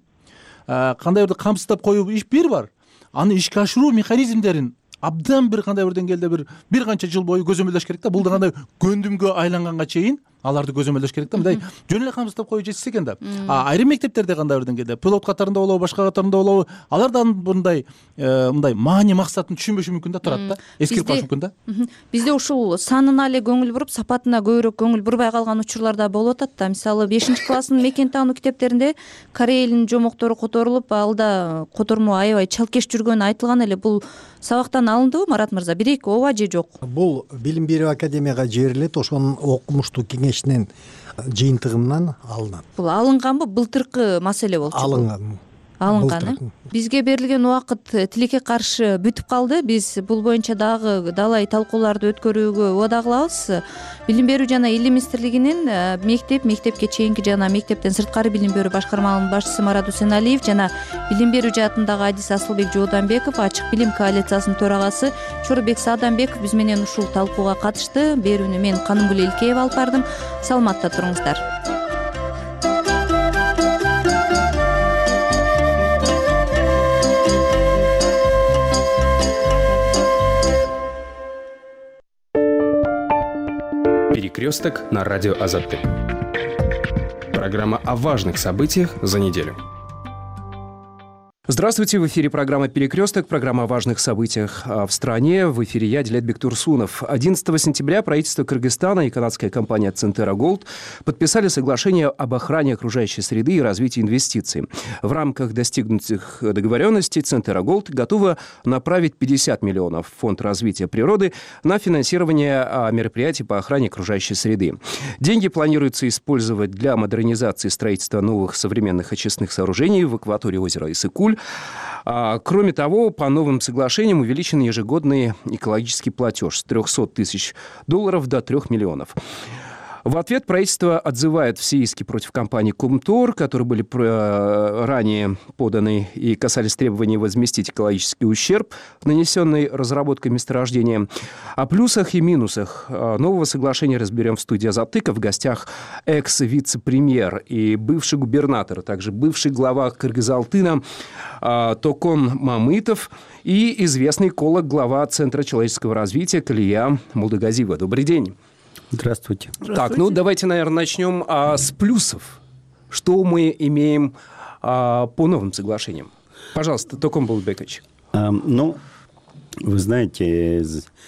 кандай бир камсыздап коюу иш бир бар. Аны ишке ашыруу механизмдерин абдан бир кандай бир деңгээлде бир бир канча жыл бою көзөмөлдөш керек да. Бул да кандай көндүмгө айланганга чейин аларды көзөмөлдөш керек да. Мындай жөн эле камсыздап коюу жетишсиз экен да. Айрым мектептерде кандай бир деңгээлде пилот катарында болобу, башка катарында болобу, алар да мындай мындай маани максатын түшүнбөшү мүмкүн да, турат да. Эскирип калышы мүмкүн да. Бизде ушул санына эле көңүл буруп, сапатына көбүрөөк көңүл бурбай калган учурлар да болуп атат да. Мисалы бешинчи класстын мекен таануу китептеринде корей элинин жомоктору которулуп, алда котормо аябай чалкеш жүргөнү айтылган эле. Бул сабактан алындыбы, Марат мырза? Бир эки ооба же жок? Бул билим берүү академияга жиберилет, ошонун окумуштуу кеңешинин жыйынтыгынан алынат. Бул алынганбы? Былтыркы маселе болчу. Алынган. алынган. Бизге берилген убакыт тилекке каршы бүтүп калды. Биз бул боюнча дагы далай талкууларды өткөрүүгө убада кылабыз. Билим берүү жана илим министрлигинин мектеп, мектепке чейинки жана мектептен сырткары билим берүү башкармалыгынын башчысы Марат Усеналиев жана билим берүү жаатындагы адис Асылбек Жооданбеков, ачык билим коалициясынын төрагасы Чорбек Саадамбеков биз менен ушул талкууга катышты. Берүүнү мен Канымгүл Элкеева алып бардым. Саламатта туруңуздар. Перекресток на радио Азаттык. Программа о важных событиях за неделю. Здравствуйте, в эфире программа «Перекресток», программа о важных событиях в стране. В эфире я, Дилет Бектурсунов. одиннадцатого сентября правительство Кыргызстана и канадская компания Центера Голд подписали соглашение об охране окружающей среды и развитии инвестиций. В рамках достигнутых договоренностей Центера Голд готова направить пятьдесят миллионов в Фонд развития природы на финансирование мероприятий по охране окружающей среды. Деньги планируется использовать для модернизации и строительства новых современных очистных сооружений в акватории озера Иссык-Куль. Кроме того, по новым соглашениям увеличен ежегодный экологический платеж с трехсот тысяч долларов до трёх миллионов. В ответ правительство отзывает все иски против компании «Кумтор», которые были ранее поданы и касались требований возместить экологический ущерб, нанесенный разработкой месторождения. О плюсах и минусах нового соглашения разберем в студии «Азаттыка». В гостях экс-вице-премьер и бывший губернатор, а также бывший глава Кыргыз-Алтына Токон Мамытов и известный эколог, глава Центра человеческого развития Калия Молдагазиева. Добрый день. Здравствуйте. Так, ну давайте, наверное, начнем а, с плюсов. Что мы имеем а, по новым соглашениям? Пожалуйста, Токон Булбекович. А, ну, вы знаете,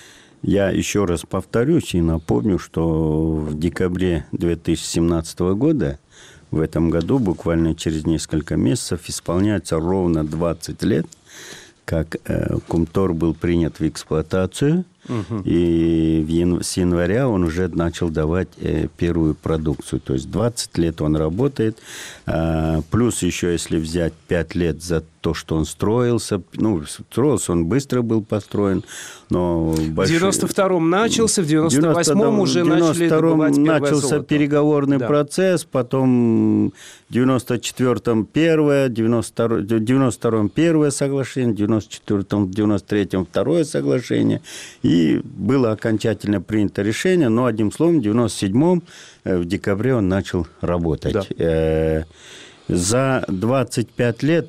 я еще раз повторюсь и напомню, что в декабре две тысячи семнадцатого года, в этом году, буквально через несколько месяцев, исполняется ровно двадцать лет, как э, Кумтор был принят в эксплуатацию. Угу. И в ян... с января он уже начал давать э, первую продукцию. То есть двадцать лет он работает. А, плюс еще, если взять пять лет за то, что он строился. Ну, строился он быстро был построен. Но большой... В девяносто втором начался, в девяносто восьмом уже начали добывать первое начался золото. Переговорный да. процесс. Потом в девяносто четвёртом первое, в девяносто втором первое соглашение, в девяносто четвёртом, в девяносто третьем второе соглашение. И было окончательно принято решение, но, одним словом, в девяносто седьмом в декабре он начал работать. Да. За двадцать пять лет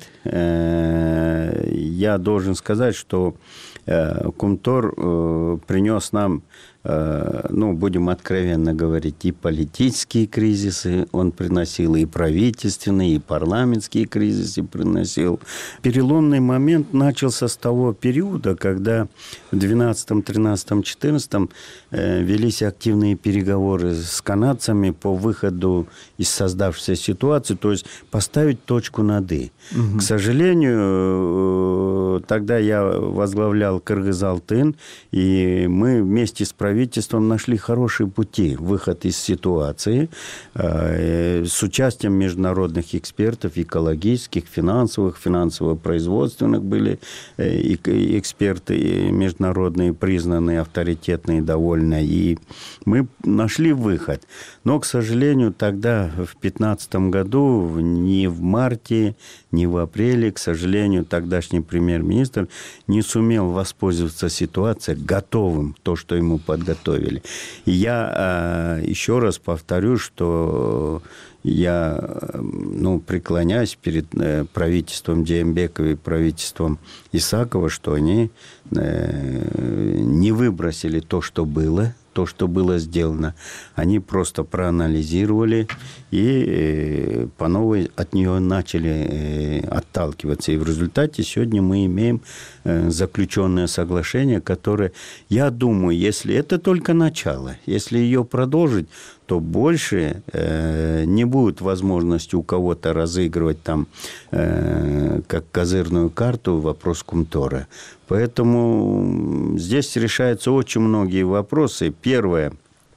я должен сказать, что Кумтор принес нам, ну, будем откровенно говорить, и политические кризисы он приносил, и правительственные, и парламентские кризисы приносил. Переломный момент начался с того периода, когда в двенадцатом, тринадцатом, четырнадцатом велись активные переговоры с канадцами по выходу из создавшейся ситуации, то есть поставить точку над «и». Угу. К сожалению, тогда я возглавлял Кыргыз-Алтын, и мы вместе с правительством нашли хорошие пути, выход из ситуации с участием международных экспертов, экологических, финансовых, финансово-производственных были эксперты международные, признанные, авторитетные довольно, и мы нашли выход. Но, к сожалению, тогда, в две тысячи пятнадцатом году, ни в марте, ни в апреле, к сожалению, тогдашний премьер-министр не сумел воспользоваться ситуацией, готовым то, что ему подготовили. И я э, еще раз повторю, что я ну, преклоняюсь перед э, правительством Жээнбекова и правительством Исакова, что они э, не выбросили то, что было, то, что было сделано. Они просто проанализировали и э, по новой от нее начали э, отталкиваться. И в результате сегодня мы имеем э, заключенное соглашение, которое, я думаю, если это только начало, если ее продолжить, то больше э, не будет возможности у кого-то разыгрывать там э, как козырную карту вопрос Кумтора. Поэтому здесь решаются очень многие вопросы. Первое.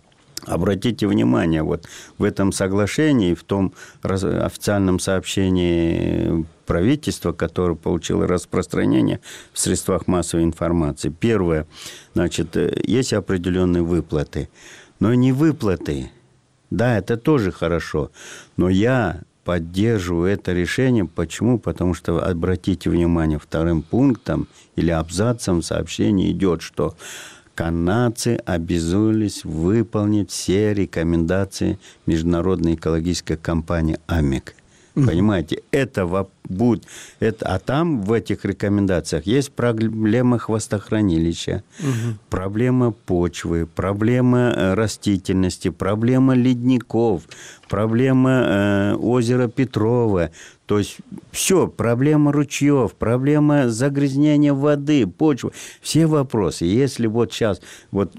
Обратите внимание, вот в этом соглашении, в том официальном сообщении правительства, которое получило распространение в средствах массовой информации. Первое, значит, есть определенные выплаты, но не выплаты. Да, это тоже хорошо, но я поддерживаю это решение. Почему? Потому что, обратите внимание, вторым пунктом или абзацем в сообщении идет, что канадцы обязуялись выполнить все рекомендации Международной экологической компании АМЭК. Понимаете, это будет... Это, а там в этих рекомендациях есть проблема хвостохранилища, угу. проблема почвы, проблема растительности, проблема ледников, проблема э, озера Петрова. То есть все, проблема ручьев, проблема загрязнения воды, почвы. Все вопросы. Если вот сейчас... Вот,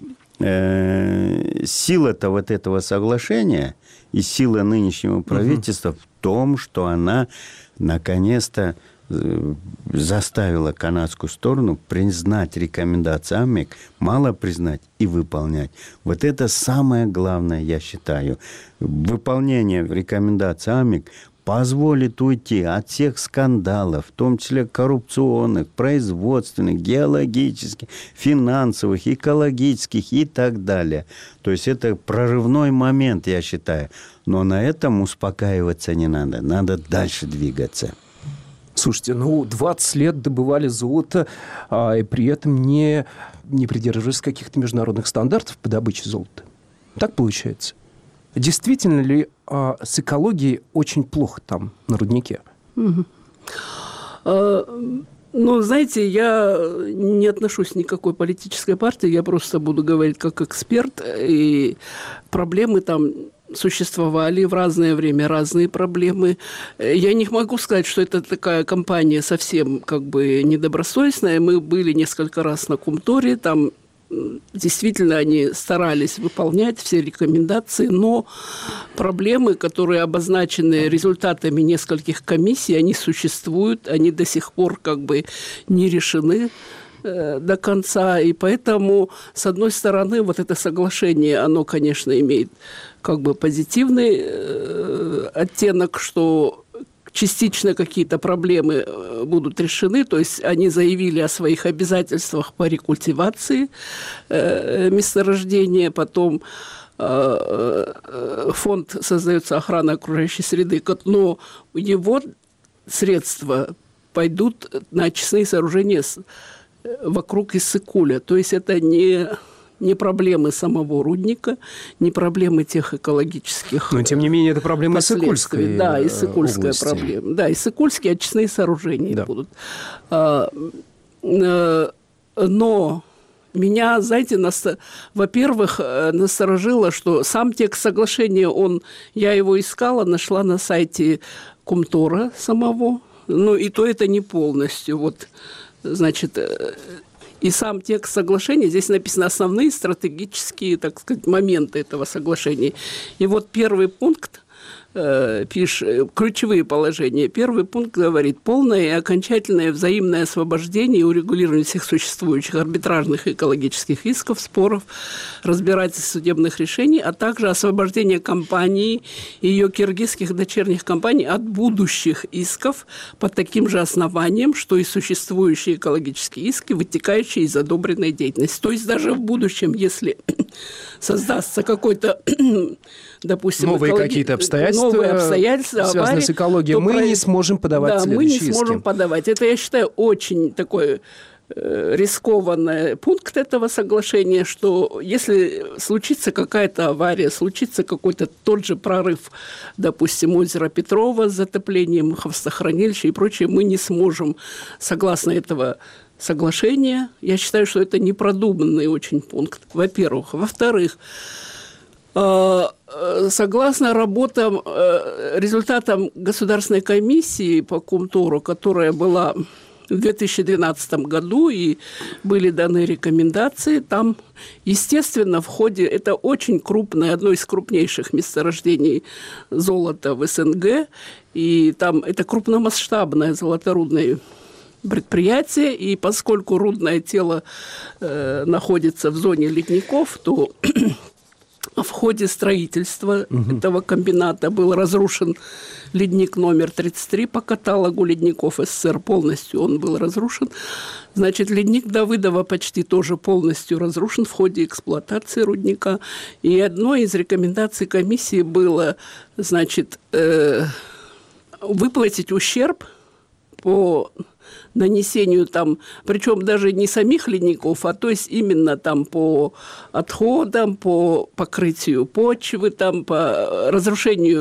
э, сила-то вот этого соглашения и сила нынешнего правительства угу. в том, что она наконец-то заставила канадскую сторону признать рекомендации АМЭК, мало признать и выполнять. Вот это самое главное, я считаю. Выполнение рекомендаций АМЭК позволит уйти от всех скандалов, в том числе коррупционных, производственных, геологических, финансовых, экологических и так далее. То есть это прорывной момент, я считаю. Но на этом успокаиваться не надо. Надо дальше двигаться. Слушайте, ну, двадцать лет добывали золото, а, и при этом не, не придерживались каких-то международных стандартов по добыче золота. Так получается? Действительно ли а, с экологией очень плохо там, на руднике? Угу. А, ну, знаете, я не отношусь ни к какой политической партии, я просто буду говорить как эксперт, и проблемы там существовали в разное время, разные проблемы. Я не могу сказать, что это такая компания совсем как бы недобросовестная. Мы были несколько раз на Кумторе, там действительно они старались выполнять все рекомендации, но проблемы, которые обозначены результатами нескольких комиссий, они существуют, они до сих пор как бы не решены э, до конца. И поэтому, с одной стороны, вот это соглашение, оно, конечно, имеет как бы позитивный э, оттенок, что частично какие-то проблемы будут решены, то есть они заявили о своих обязательствах по рекультивации э, месторождения, потом э, э, фонд создается охрана окружающей среды, но его средства пойдут на очистные сооружения с, вокруг Иссык-Куля, то есть это не... не проблемы самого рудника, не проблемы тех экологических. Но, тем не менее, это проблема Иссык-Кульской Да, Иссык-Кульская области. проблема. Да, Иссык-Кульские очистные сооружения да. будут. А, а, но меня, знаете, нас, во-первых, насторожило, что сам текст соглашения, он, я его искала, нашла на сайте Кумтора самого, ну и то это не полностью. Вот, значит... И сам текст соглашения, здесь написаны основные стратегические, так сказать, моменты этого соглашения. И вот первый пункт, э, пишет, ключевые положения. Первый пункт говорит: полное и окончательное взаимное освобождение и урегулирование всех существующих арбитражных и экологических исков, споров, разбирательств, судебных решений, а также освобождение компании и ее киргизских дочерних компаний от будущих исков по таким же основаниям, что и существующие экологические иски, вытекающие из одобренной деятельности. То есть даже в будущем, если создастся какой-то, допустим, новые экологи... какие-то обстоятельства, новые обстоятельства связанные аварии, с экологией, мы про... не сможем подавать да, следующие мы не сможем иски. подавать. Это, я считаю, очень такой э, рискованный пункт этого соглашения, что если случится какая-то авария, случится какой-то тот же прорыв, допустим, озера Петрова с затоплением, хвостохранилища и прочее, мы не сможем, согласно этого соглашения, я считаю, что это непродуманный очень пункт, во-первых. Во-вторых, согласно работам, результатам Государственной комиссии по Кумтору, которая была в две тысячи двенадцатом году, и были даны рекомендации, там, естественно, в ходе, это очень крупное, одно из крупнейших месторождений золота в СНГ, и там это крупномасштабное золоторудное предприятие, и поскольку рудное тело э, находится в зоне ледников, то в ходе строительства угу. этого комбината был разрушен ледник номер тридцать три по каталогу ледников СССР. Полностью он был разрушен. Значит, ледник Давыдова почти тоже полностью разрушен в ходе эксплуатации рудника. И одной из рекомендаций комиссии было, значит, э, выплатить ущерб по нанесению там, причем даже не самих ледников, а то есть именно там по отходам, по покрытию почвы, там по разрушению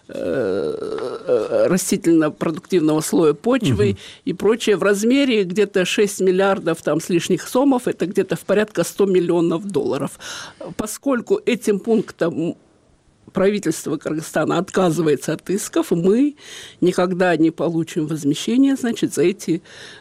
э, растительно-продуктивного слоя почвы угу. и прочее в размере где-то шесть миллиардов там с лишних сомов, это где-то в порядка сто миллионов долларов. Поскольку этим пунктом правительство Кыргызстана отказывается от исков, мы никогда не получим возмещения, значит, за эти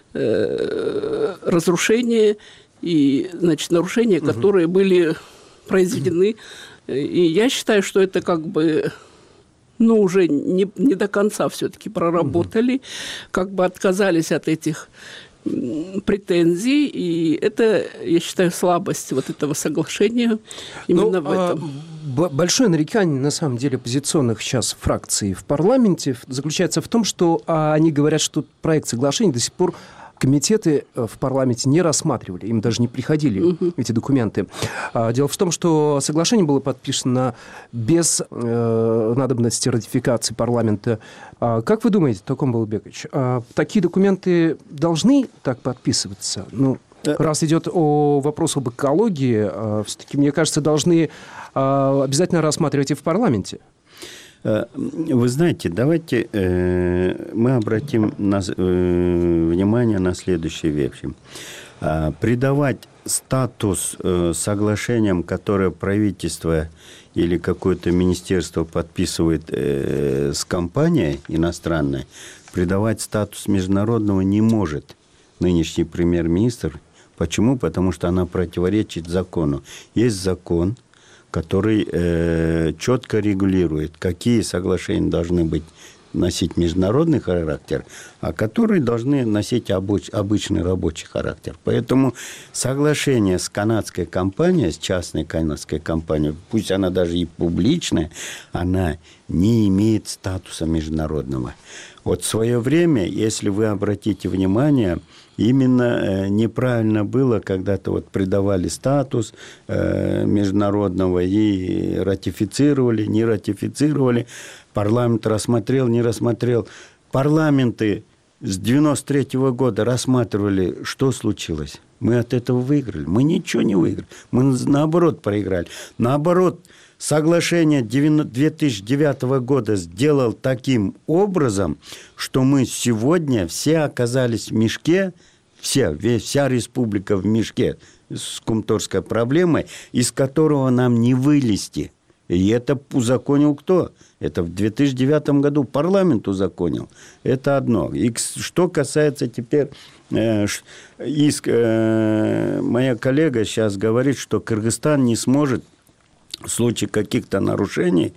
э, разрушения и, значит, нарушения, угу. которые были произведены. И я считаю, что это как бы, ну, уже не, не до конца все-таки проработали, угу. как бы отказались от этих претензий, и это, я считаю, слабость вот этого соглашения именно ну, в этом. А, большое нарекание, на самом деле, оппозиционных сейчас фракций в парламенте заключается в том, что а, они говорят, что проект соглашения до сих пор комитеты в парламенте не рассматривали, им даже не приходили угу. эти документы. Дело в том, что соглашение было подписано без э, надобности ратификации парламента. Как вы думаете, Током Балыбекович, такие документы должны так подписываться? Ну, раз идет о вопросе об экологии, все-таки, мне кажется, должны обязательно рассматривать и в парламенте. Вы знаете, давайте э, мы обратим на, э, внимание на следующие вещи. Э, придавать статус э, соглашениям, которые правительство или какое-то министерство подписывает э, с компанией иностранной, придавать статус международного не может нынешний премьер-министр. Почему? Потому что она противоречит закону. Есть закон, который э, четко регулирует, какие соглашения должны быть, носить международный характер, а которые должны носить обыч, обычный рабочий характер. Поэтому соглашение с канадской компанией, с частной канадской компанией, пусть она даже и публичная, она не имеет статуса международного. Вот в свое время, если вы обратите внимание, именно неправильно было, когда-то вот придавали статус международного и ратифицировали, не ратифицировали. Парламент рассмотрел, не рассмотрел. Парламенты с девяносто третьего года рассматривали, что случилось. Мы от этого выиграли. Мы ничего не выиграли. Мы наоборот проиграли. Наоборот, соглашение две тысячи девятого года сделал таким образом, что мы сегодня все оказались в мешке, все, вся республика в мешке с кумторской проблемой, из которого нам не вылезти. И это узаконил кто? Это в две тысячи девятом году парламент узаконил. Это одно. И что касается теперь э, иск, э, моя коллега сейчас говорит, что Кыргызстан не сможет в случае каких-то нарушений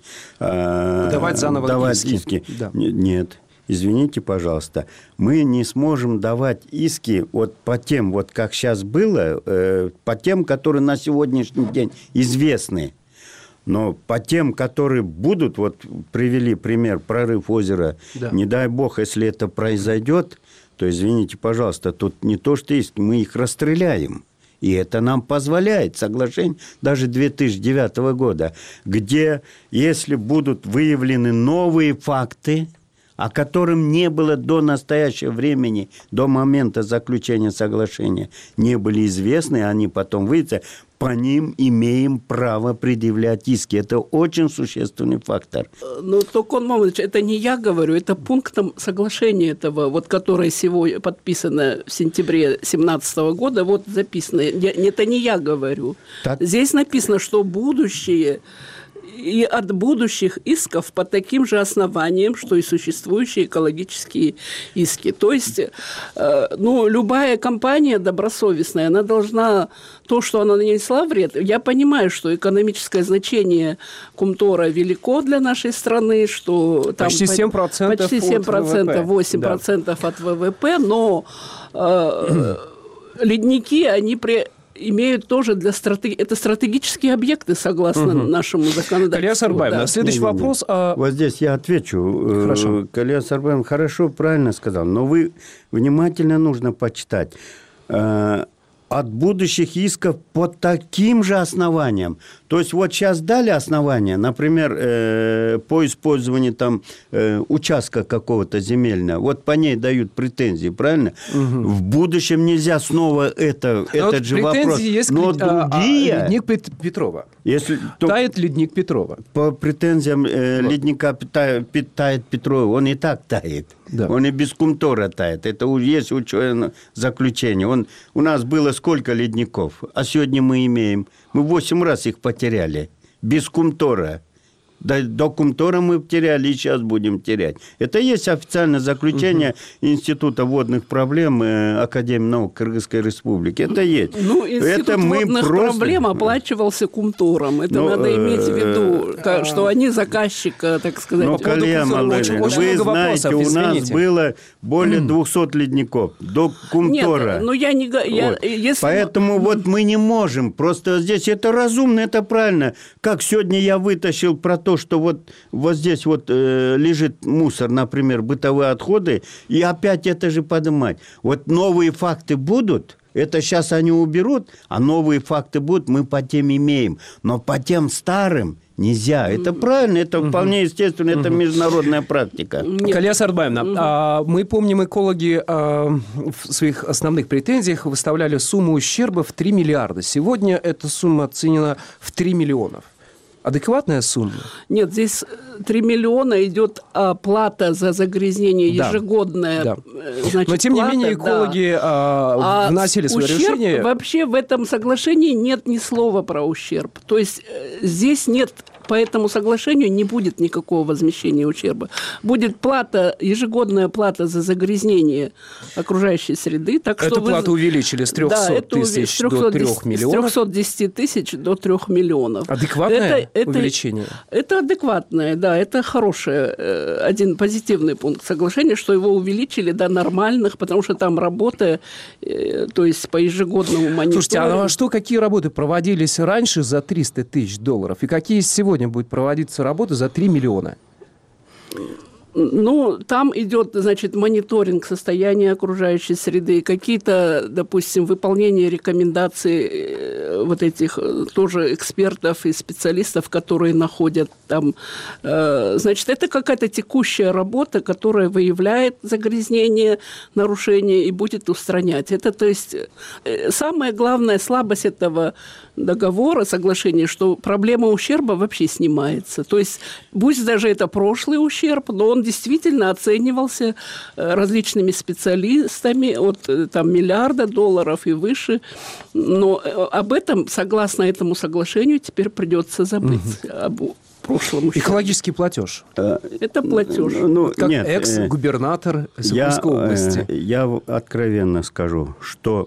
э, давать заново давать иски. иски. Да. Нет. Извините, пожалуйста, мы не сможем давать иски вот по тем, вот как сейчас было, э, по тем, которые на сегодняшний день известны. Но по тем, которые будут, вот привели пример, прорыв озера, да. Не дай бог, если это произойдет, то, извините, пожалуйста, тут не то, что есть, мы их расстреляем. И это нам позволяет соглашение даже две тысячи девятого года, где, если будут выявлены новые факты, о котором не было до настоящего времени, до момента заключения соглашения, не были известны, они потом выйдут, по ним имеем право предъявлять иски. Это очень существенный фактор. Ну, Токон Мамович, это не я говорю, это пунктом соглашения этого, вот, которое сегодня подписано в сентябре две тысячи семнадцатого года, вот записано. Я, это не я говорю. Так. Здесь написано, что будущее... и от будущих исков по таким же основаниям, что и существующие экологические иски. То есть, э, ну, любая компания добросовестная, она должна то, что она нанесла вред. Я понимаю, что экономическое значение Кумтора велико для нашей страны, что там почти семь процентов, почти семь процентов, восемь процентов да. от ВВП, но э, ледники, они при имеют тоже для стратег... это стратегические объекты, согласно угу. нашему законодательству. Калия Сарбаевна, да. следующий не, не, не. вопрос. А... Вот здесь я отвечу. Хорошо. Калия Сарбаевна хорошо, правильно сказал, но вы внимательно нужно почитать. От будущих исков по таким же основаниям. То есть вот сейчас дали основания, например, э, по использованию там э, участка какого-то земельного, вот по ней дают претензии, правильно? Угу. В будущем нельзя снова это, этот вот же вопрос. Есть но а, другие... А, ледник Петрова. Если, то, тает ледник Петрова. По претензиям э, вот. ледника тает, тает Петрова, он и так тает. Да. Он и без Кумтора тает. Это есть ученое заключение. Он, у нас было сколько ледников, а сегодня мы имеем... Мы восемь раз их потеряли. Без Кумтора. До, до Кумтора мы теряли и сейчас будем терять. Это есть официальное заключение угу. Института водных проблем э, Академии наук Кыргызской Республики. Это есть. Ну, Институт это мы водных просто... проблем оплачивался Кумтором. Это ну, надо иметь в виду, э, что они заказчика, так сказать. Ну, Калия Малыгина, вы знаете, вопросов, у извините. нас было более двухсот ледников до Кумтора. Нет, ну я не... Я, вот. если... Поэтому вот мы не можем. Просто здесь это разумно, это правильно. Как сегодня я вытащил про то, что вот, вот здесь вот э, лежит мусор, например, бытовые отходы, и опять это же поднимать. Вот новые факты будут, это сейчас они уберут, а новые факты будут, мы по тем имеем. Но по тем старым нельзя. Это правильно, это угу. вполне естественно, это международная практика. Калия Сарбаевна, угу. а, мы помним, экологи а, в своих основных претензиях выставляли сумму ущерба в три миллиарда. Сегодня эта сумма оценена в три миллиона. Адекватная сумма? Нет, здесь три миллиона идет плата за загрязнение да. ежегодная. Да. Значит, но, тем плата, не менее, экологи да. а, вносили а свое ущерб, решение. Вообще в этом соглашении нет ни слова про ущерб. То есть здесь нет... По этому соглашению не будет никакого возмещения ущерба. Будет плата, ежегодная плата за загрязнение окружающей среды. Так Эту что плату вы... увеличили с трехсот да, тысяч до трех миллионов. С трехсот десяти тысяч до трех миллионов. Адекватное это, увеличение? Это, это адекватное, да. Это хороший, один позитивный пункт соглашения, что его увеличили до нормальных, потому что там работа, то есть по ежегодному мониторингу. Слушайте, а что, какие работы проводились раньше за триста тысяч долларов? И какие сегодня будет проводиться работа за три миллиона? Ну, там идет, значит, мониторинг состояния окружающей среды, какие-то, допустим, выполнение рекомендаций вот этих тоже экспертов и специалистов, которые находят там. Значит, это какая-то текущая работа, которая выявляет загрязнение, нарушение и будет устранять. Это, то есть, самая главная слабость этого договора, соглашения, что проблема ущерба вообще снимается. То есть, пусть даже это прошлый ущерб, но он действительно оценивался различными специалистами от там, миллиарда долларов и выше. Но об этом, согласно этому соглашению, теперь придется забыть. Угу. Об прошлом ущербе. Экологический платеж. Это платеж. Ну, как нет, экс-губернатор Свердловской области. Я откровенно скажу, что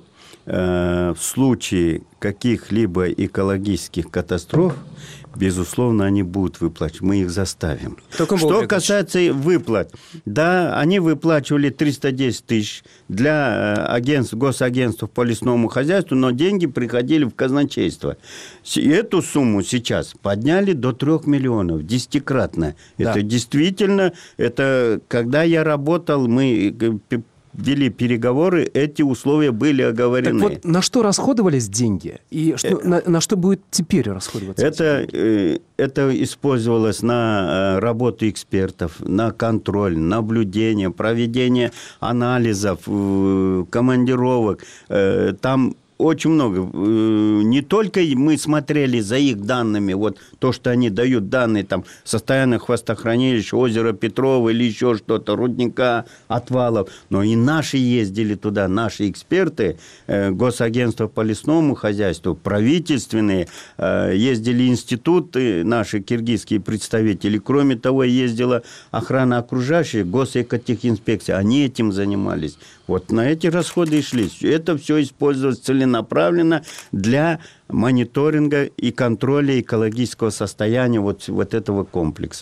э, в случае каких-либо экологических катастроф, безусловно, они будут выплачивать. Мы их заставим. Что касается выплат, да, они выплачивали триста десять тысяч для агентств, госагентств по лесному хозяйству, но деньги приходили в казначейство. И эту сумму сейчас подняли до трех миллионов, десятикратно. Да. Это действительно, это когда я работал, мы вели переговоры, эти условия были оговорены. Так вот, на что расходовались деньги? И что, э, на, на что будет теперь расходоваться? Это, э, это использовалось на работу экспертов, на контроль, наблюдение, проведение анализов, э, командировок. Э, там очень много. Не только мы смотрели за их данными, вот то, что они дают данные, там, состояние хвостохранилища, озера Петрова или еще что-то, рудника, отвалов, но и наши ездили туда, наши эксперты, госагентство по лесному хозяйству, правительственные, ездили институты, наши киргизские представители, кроме того, ездила охрана окружающей, госэкотехинспекция, они этим занимались. Вот на эти расходы и шли. Это все использовалось целенаправленно для мониторинга и контроля экологического состояния вот, вот этого комплекса.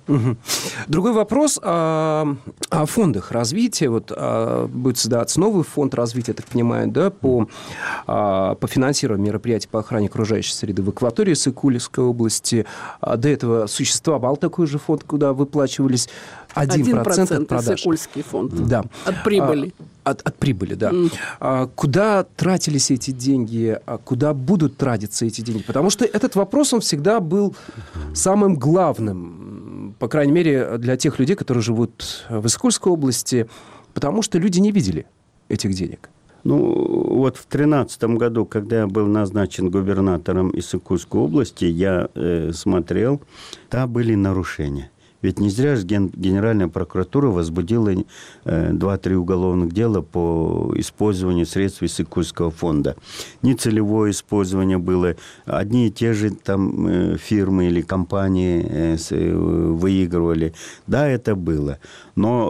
Угу. Другой вопрос о, о фондах развития. Вот а, будет создаваться новый фонд развития, я так понимаю, да, по, а, по финансированию мероприятий по охране окружающей среды в акватории Сыкульской области. А до этого существовал такой же фонд, куда выплачивались один процент от продаж. Сыкульский фонд. Да. От прибыли. А, от, от прибыли, да. Mm. А, куда тратились эти деньги? А куда будут тратиться эти деньги? Потому что этот вопрос, он всегда был самым главным, по крайней мере, для тех людей, которые живут в Сыкульской области, потому что люди не видели этих денег. Ну, вот в тринадцатом году, когда я был назначен губернатором Сыкульской области, я э, смотрел, там были нарушения. Ведь не зря же Генеральная прокуратура возбудила э, два-три уголовных дела по использованию средств из Сыкульского фонда. Нецелевое использование было. Одни и те же там э, фирмы или компании э, с, э, выигрывали. Да, это было. Но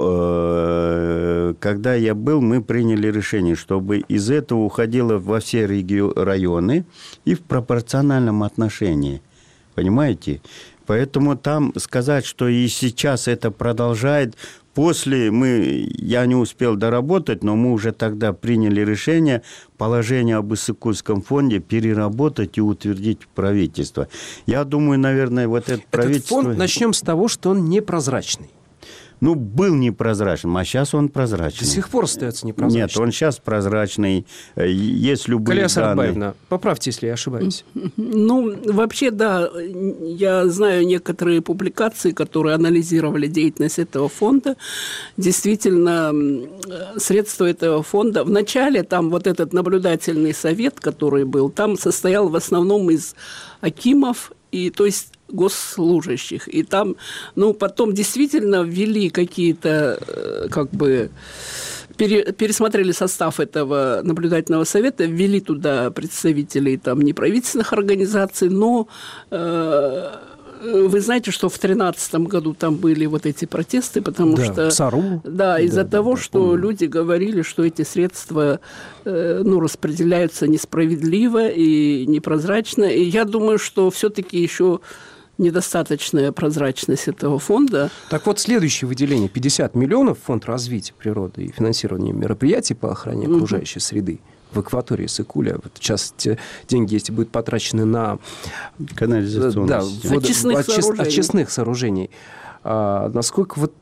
э, когда я был, мы приняли решение, чтобы из этого уходило во все реги- районы и в пропорциональном отношении. Понимаете? Поэтому там сказать, что и сейчас это продолжает, после мы, я не успел доработать, но мы уже тогда приняли решение положение об Сыкульском фонде переработать и утвердить правительство. Я думаю, наверное, вот это правительство... Этот фонд, начнем с того, что он непрозрачный. Ну, был непрозрачным, а сейчас он прозрачный. До сих пор остается непрозрачным. Нет, он сейчас прозрачный. Есть любые Галия данные. Сарбаевна, поправьте, если я ошибаюсь. Ну, вообще, да, я знаю некоторые публикации, которые анализировали деятельность этого фонда. Действительно, средства этого фонда... Вначале там вот этот наблюдательный совет, который был, там состоял в основном из акимов, и, то есть, госслужащих. И там, ну, потом действительно ввели какие-то, как бы, пере, пересмотрели состав этого наблюдательного совета, ввели туда представителей там неправительственных организаций, но э, вы знаете, что в тринадцатом году там были вот эти протесты, потому да, что... САРУ. Да, из-за да, того, да, что помню. люди говорили, что эти средства э, ну, распределяются несправедливо и непрозрачно. И я думаю, что все-таки еще недостаточная прозрачность этого фонда. Так вот, следующее выделение пятьдесят миллионов в фонд развития природы и финансирования мероприятий по охране окружающей mm-hmm. среды в акватории Сыкуля. Вот сейчас те деньги, если будут потрачены на канализационные да, системы. От очистных от сооружений. очистных сооружений. А насколько вот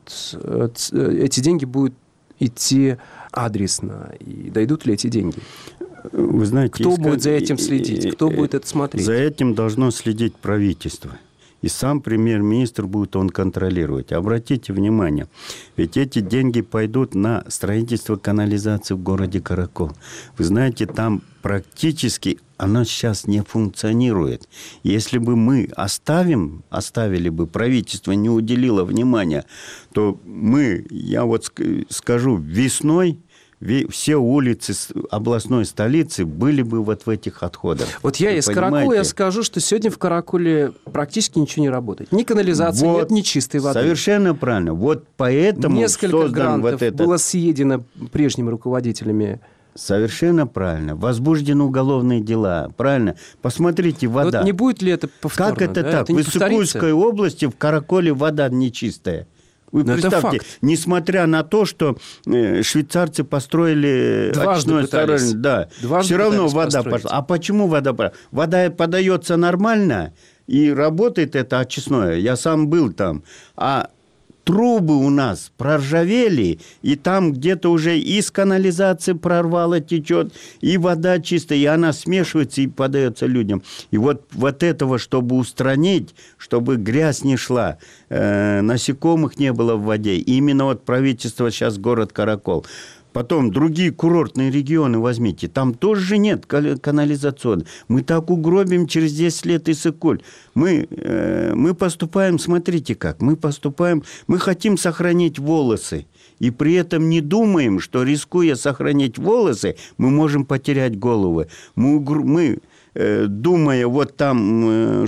эти деньги будут идти адресно? И дойдут ли эти деньги? Вы знаете, кто искать... будет за этим следить? Кто будет это смотреть? За этим должно следить правительство. И сам премьер-министр будет он контролировать. Обратите внимание, ведь эти деньги пойдут на строительство канализации в городе Каракол. Вы знаете, там практически она сейчас не функционирует. Если бы мы оставим, оставили бы, правительство не уделило внимания, то мы, я вот скажу, весной все улицы областной столицы были бы вот в этих отходах. Вот я Вы из понимаете? Каракола, я скажу, что сегодня в Караколе практически ничего не работает. Ни канализации вот, нет, ни чистой воды. Совершенно правильно. Вот поэтому Несколько создан грантов вот этот... было съедено прежними руководителями. Совершенно правильно. Возбуждены уголовные дела. Правильно. Посмотрите, вода. Вот не будет ли это повторно? Как это да? так? Это в Сыкульской области в Караколе вода нечистая. Вы Но представьте, несмотря на то, что э, швейцарцы построили очистное сооружение, да, все равно вода построить. пошла. А почему вода пошла? Вода подается нормально, и работает это очистное. Я сам был там. А трубы у нас проржавели, и там где-то уже из канализации прорвало течет, и вода чистая, и она смешивается и подается людям. И вот, вот этого, чтобы устранить, чтобы грязь не шла, э, насекомых не было в воде, именно вот правительство сейчас город Каракол. Потом другие курортные регионы возьмите. Там тоже же нет канализационной. Мы так угробим через десять лет и Сыкуль. Мы, э, мы поступаем, смотрите как, мы поступаем, мы хотим сохранить волосы. И при этом не думаем, что, рискуя сохранить волосы, мы можем потерять головы. Мы, мы э, думая вот там, э,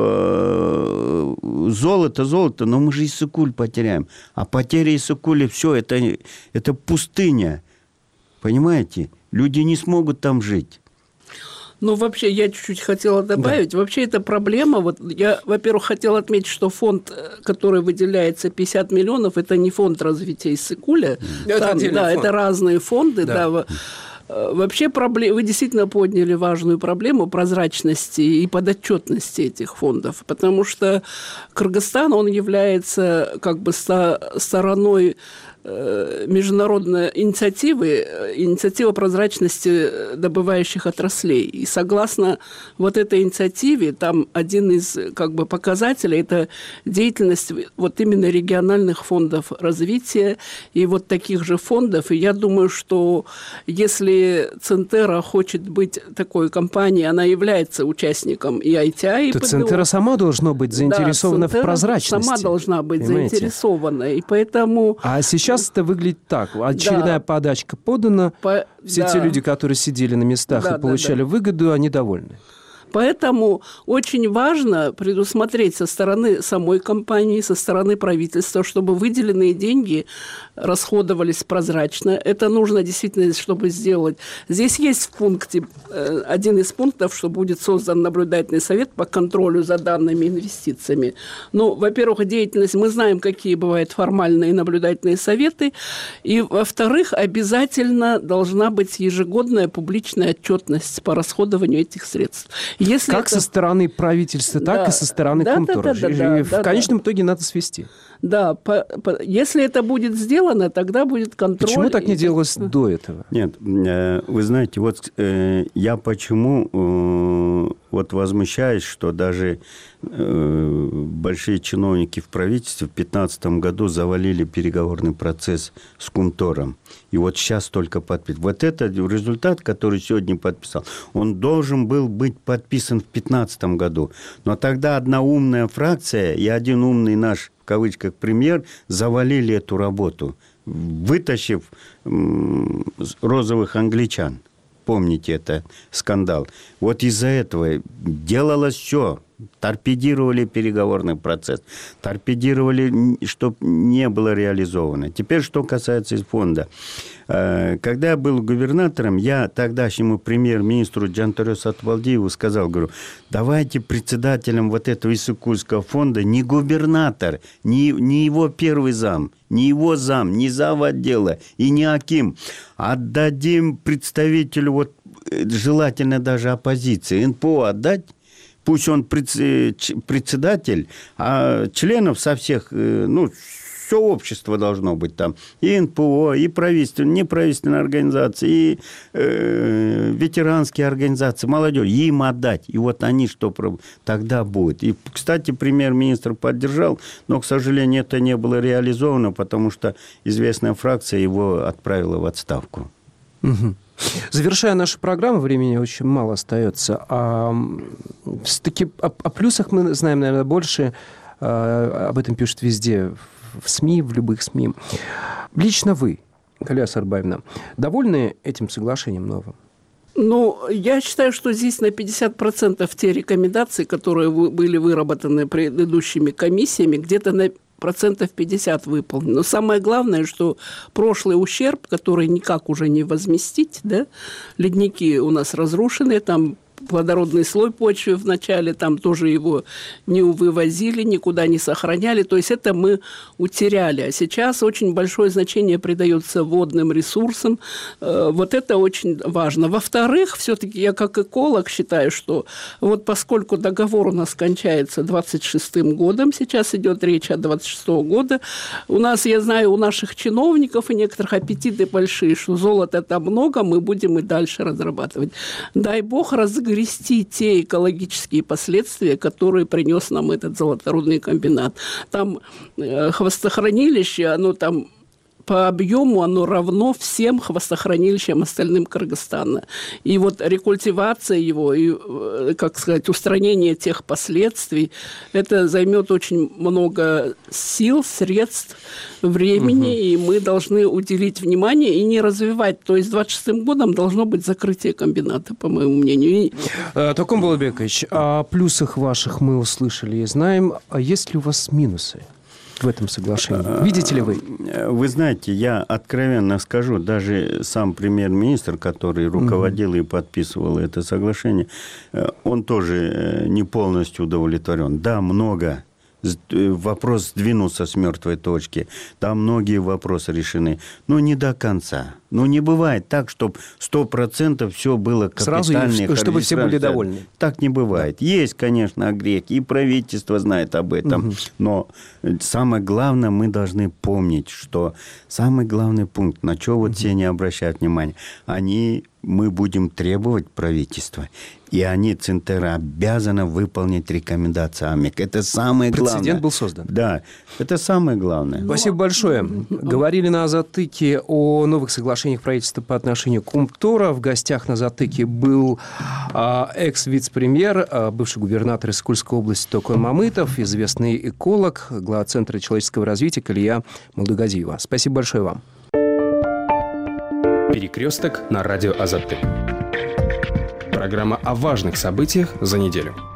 что э, золото, золото, но мы же и Сыкуль потеряем. А потеря Сыкуля, все, это, это пустыня. Понимаете? Люди не смогут там жить. Ну, вообще, я чуть-чуть хотела добавить. Да. Вообще, это проблема. Вот я, во-первых, хотела отметить, что фонд, который выделяется пятьдесят миллионов, это не фонд развития Иссык-Куля. Это Там, да, фонд. Это разные фонды. Да. Да. Вообще, проблем... вы действительно подняли важную проблему прозрачности и подотчетности этих фондов, потому что Кыргызстан, он является как бы стороной международной инициативы, инициатива прозрачности добывающих отраслей. И согласно вот этой инициативе, там один из как бы показателей – это деятельность вот именно региональных фондов развития и вот таких же фондов. И я думаю, что если Центера хочет быть такой компанией, она является участником и ай ти ай, и то ПДО. Центера сама должна быть заинтересована да, в прозрачности. Сама должна быть понимаете? заинтересована. И поэтому... А сейчас это выглядит так. Очередная да. подачка подана. По... Все да. те люди, которые сидели на местах да, и получали да, да. выгоду, они довольны. Поэтому очень важно предусмотреть со стороны самой компании, со стороны правительства, чтобы выделенные деньги расходовались прозрачно. Это нужно действительно, чтобы сделать. Здесь есть в пункте, один из пунктов, что будет создан наблюдательный совет по контролю за данными инвестициями. Ну, во-первых, деятельность, мы знаем, какие бывают формальные наблюдательные советы. И, во-вторых, обязательно должна быть ежегодная публичная отчетность по расходованию этих средств. Если как это... со стороны правительства, так да. и со стороны да, Комтура. Да, да, да, в да, конечном да. итоге надо свести. Да, по, по, если это будет сделано, тогда будет контроль. Почему так не и... делалось до этого? Нет, вы знаете, вот я почему вот возмущаюсь, что даже большие чиновники в правительстве в две тысячи пятнадцатом году завалили переговорный процесс с Кумтором. И вот сейчас только подписал. Вот это результат, который сегодня подписал, он должен был быть подписан в две тысячи пятнадцатом году. Но тогда одна умная фракция и один умный наш, в кавычках, премьер завалили эту работу, вытащив розовых англичан. Помните это скандал. Вот из-за этого делалось все. Торпедировали переговорный процесс, торпедировали, чтобы не было реализовано. Теперь, что касается фонда. Когда я был губернатором, я тогдашнему премьер-министру Джантаре Сатыбалдиеву сказал, говорю, давайте председателем вот этого Иссык-Кульского фонда не губернатор, не, не его первый зам, не его зам, не зав. Отдела и не аким. Отдадим представителю, вот, желательно даже оппозиции, эн пэ о отдать. Пусть он председатель, а членов со всех, ну, все общество должно быть там. И эн пэ о, и правительственные, неправительственные организации, и э, ветеранские организации, молодежь. Им отдать. И вот они что тогда будет. И, кстати, премьер-министр поддержал, но, к сожалению, это не было реализовано, потому что известная фракция его отправила в отставку. Угу. Завершая нашу программу, времени очень мало остается. А, все-таки о, о плюсах мы знаем, наверное, больше. А, об этом пишут везде, в СМИ, в любых СМИ. Лично вы, Галия Сарбаевна, довольны этим соглашением новым? Ну, я считаю, что здесь на пятьдесят процентов те рекомендации, которые были выработаны предыдущими комиссиями, где-то на процентов пятьдесят выполнено. Но самое главное, что прошлый ущерб, который никак уже не возместить, да, ледники у нас разрушены, там плодородный слой почвы вначале, там тоже его не вывозили, никуда не сохраняли. То есть это мы утеряли. А сейчас очень большое значение придается водным ресурсам. Вот это очень важно. Во-вторых, все-таки я как эколог считаю, что вот поскольку договор у нас кончается двадцать шестым годом, сейчас идет речь о двадцать шестом года, у нас, я знаю, у наших чиновников и некоторых аппетиты большие, что золота-то много, мы будем и дальше разрабатывать. Дай бог разгрести те экологические последствия, которые принес нам этот золоторудный комбинат. Там э, хвостохранилище, оно там по объему оно равно всем хвостохранилищам остальным Кыргызстана. И вот рекультивация его, и, как сказать, устранение тех последствий, это займет очень много сил, средств, времени, угу. И мы должны уделить внимание и не развивать. То есть двадцать шестым годом должно быть закрытие комбината, по моему мнению. Токум Балабекович, о плюсах ваших мы услышали и знаем. А есть ли у вас минусы? в этом соглашении? Видите ли вы? Вы знаете, я откровенно скажу, даже сам премьер-министр, который руководил угу. и подписывал это соглашение, он тоже не полностью удовлетворен. Да, много. Вопрос сдвинулся с мертвой точки. Там многие вопросы решены. Но не до конца. Ну, не бывает так, чтобы сто процентов все было капитально. Сразу, чтобы все были довольны. Так не бывает. Да. Есть, конечно, огрехи, и правительство знает об этом. Угу. Но самое главное, мы должны помнить, что самый главный пункт, на что вот угу. все не обращают внимания, они... мы будем требовать правительства, и они, Центера, обязаны выполнить рекомендации АМЕК. Это самое главное. Прецедент был создан. Да, это самое главное. Спасибо большое. Говорили на затыке о новых соглашениях правительства по отношению к Умтора. В гостях на затыке был а, экс-вице-премьер, а, бывший губернатор Искульской области Токой Мамытов, известный эколог, глава Центра человеческого развития Калия Молдугазиева. Спасибо большое вам. «Перекресток» на радио Азатык. Программа о важных событиях за неделю.